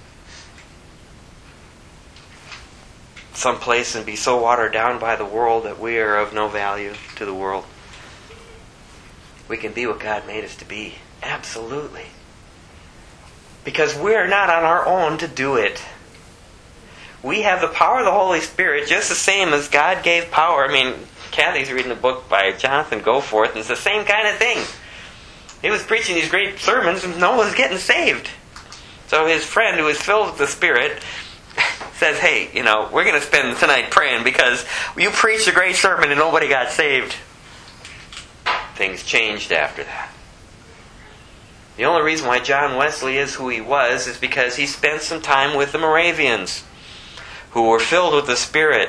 someplace and be so watered down by the world that we are of no value to the world. We can be what God made us to be. Absolutely. Because we're not on our own to do it. We have the power of the Holy Spirit just the same as God gave power. I mean, Kathy's reading a book by Jonathan Goforth, and it's the same kind of thing. He was preaching these great sermons and no one was getting saved. So his friend, who was filled with the Spirit, says, hey, we're going to spend tonight praying because you preached a great sermon and nobody got saved. Things changed after that. The only reason why John Wesley is who he was is because he spent some time with the Moravians, who were filled with the Spirit.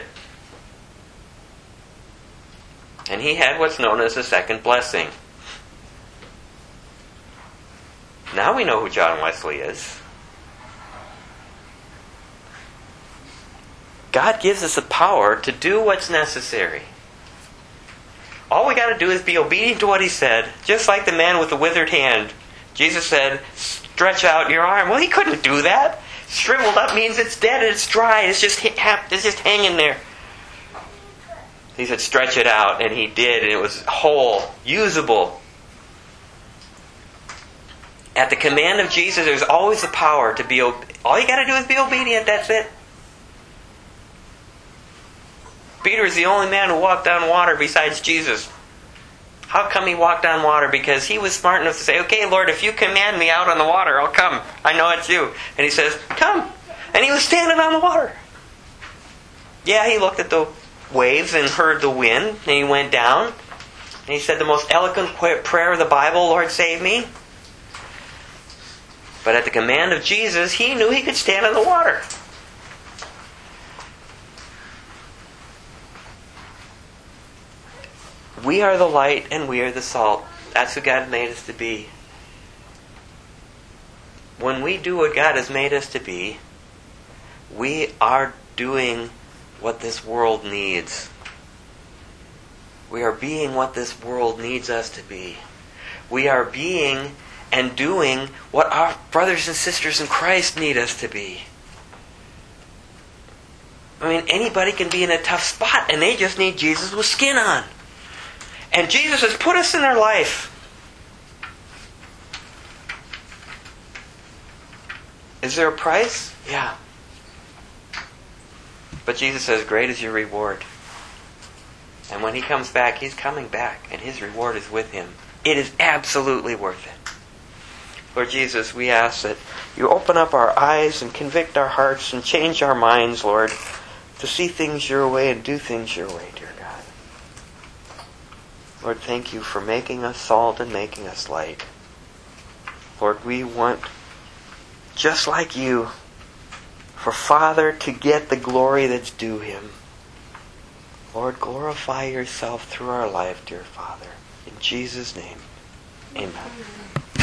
And he had what's known as a second blessing. Now we know who John Wesley is. God gives us the power to do what's necessary. All we got to do is be obedient to what He said. Just like the man with the withered hand. Jesus said, stretch out your arm. Well, he couldn't do that. Shriveled up means it's dead and it's dry. It's just hanging there. He said, stretch it out. And he did. And it was whole, usable. At the command of Jesus, there's always the power to be obedient. All you got to do is be obedient. That's it. Peter is the only man who walked on water besides Jesus. How come he walked on water? Because he was smart enough to say, okay, Lord, if you command me out on the water, I'll come. I know it's you. And he says, come. And he was standing on the water. Yeah, he looked at the waves and heard the wind. And he went down. And he said the most eloquent prayer of the Bible, Lord, save me. But at the command of Jesus, he knew he could stand on the water. We are the light and we are the salt. That's who God made us to be. When we do what God has made us to be, we are doing what this world needs. We are being what this world needs us to be. We are being and doing what our brothers and sisters in Christ need us to be. I mean, anybody can be in a tough spot and they just need Jesus with skin on. And Jesus has put us in their life. Is there a price? Yeah. But Jesus says, great is your reward. And when He comes back, He's coming back, and His reward is with Him. It is absolutely worth it. Lord Jesus, we ask that You open up our eyes and convict our hearts and change our minds, Lord, to see things your way and do things your way, dear God. Lord, thank you for making us salt and making us light. Lord, we want, just like you, for Father to get the glory that's due Him. Lord, glorify yourself through our life, dear Father. In Jesus' name, amen.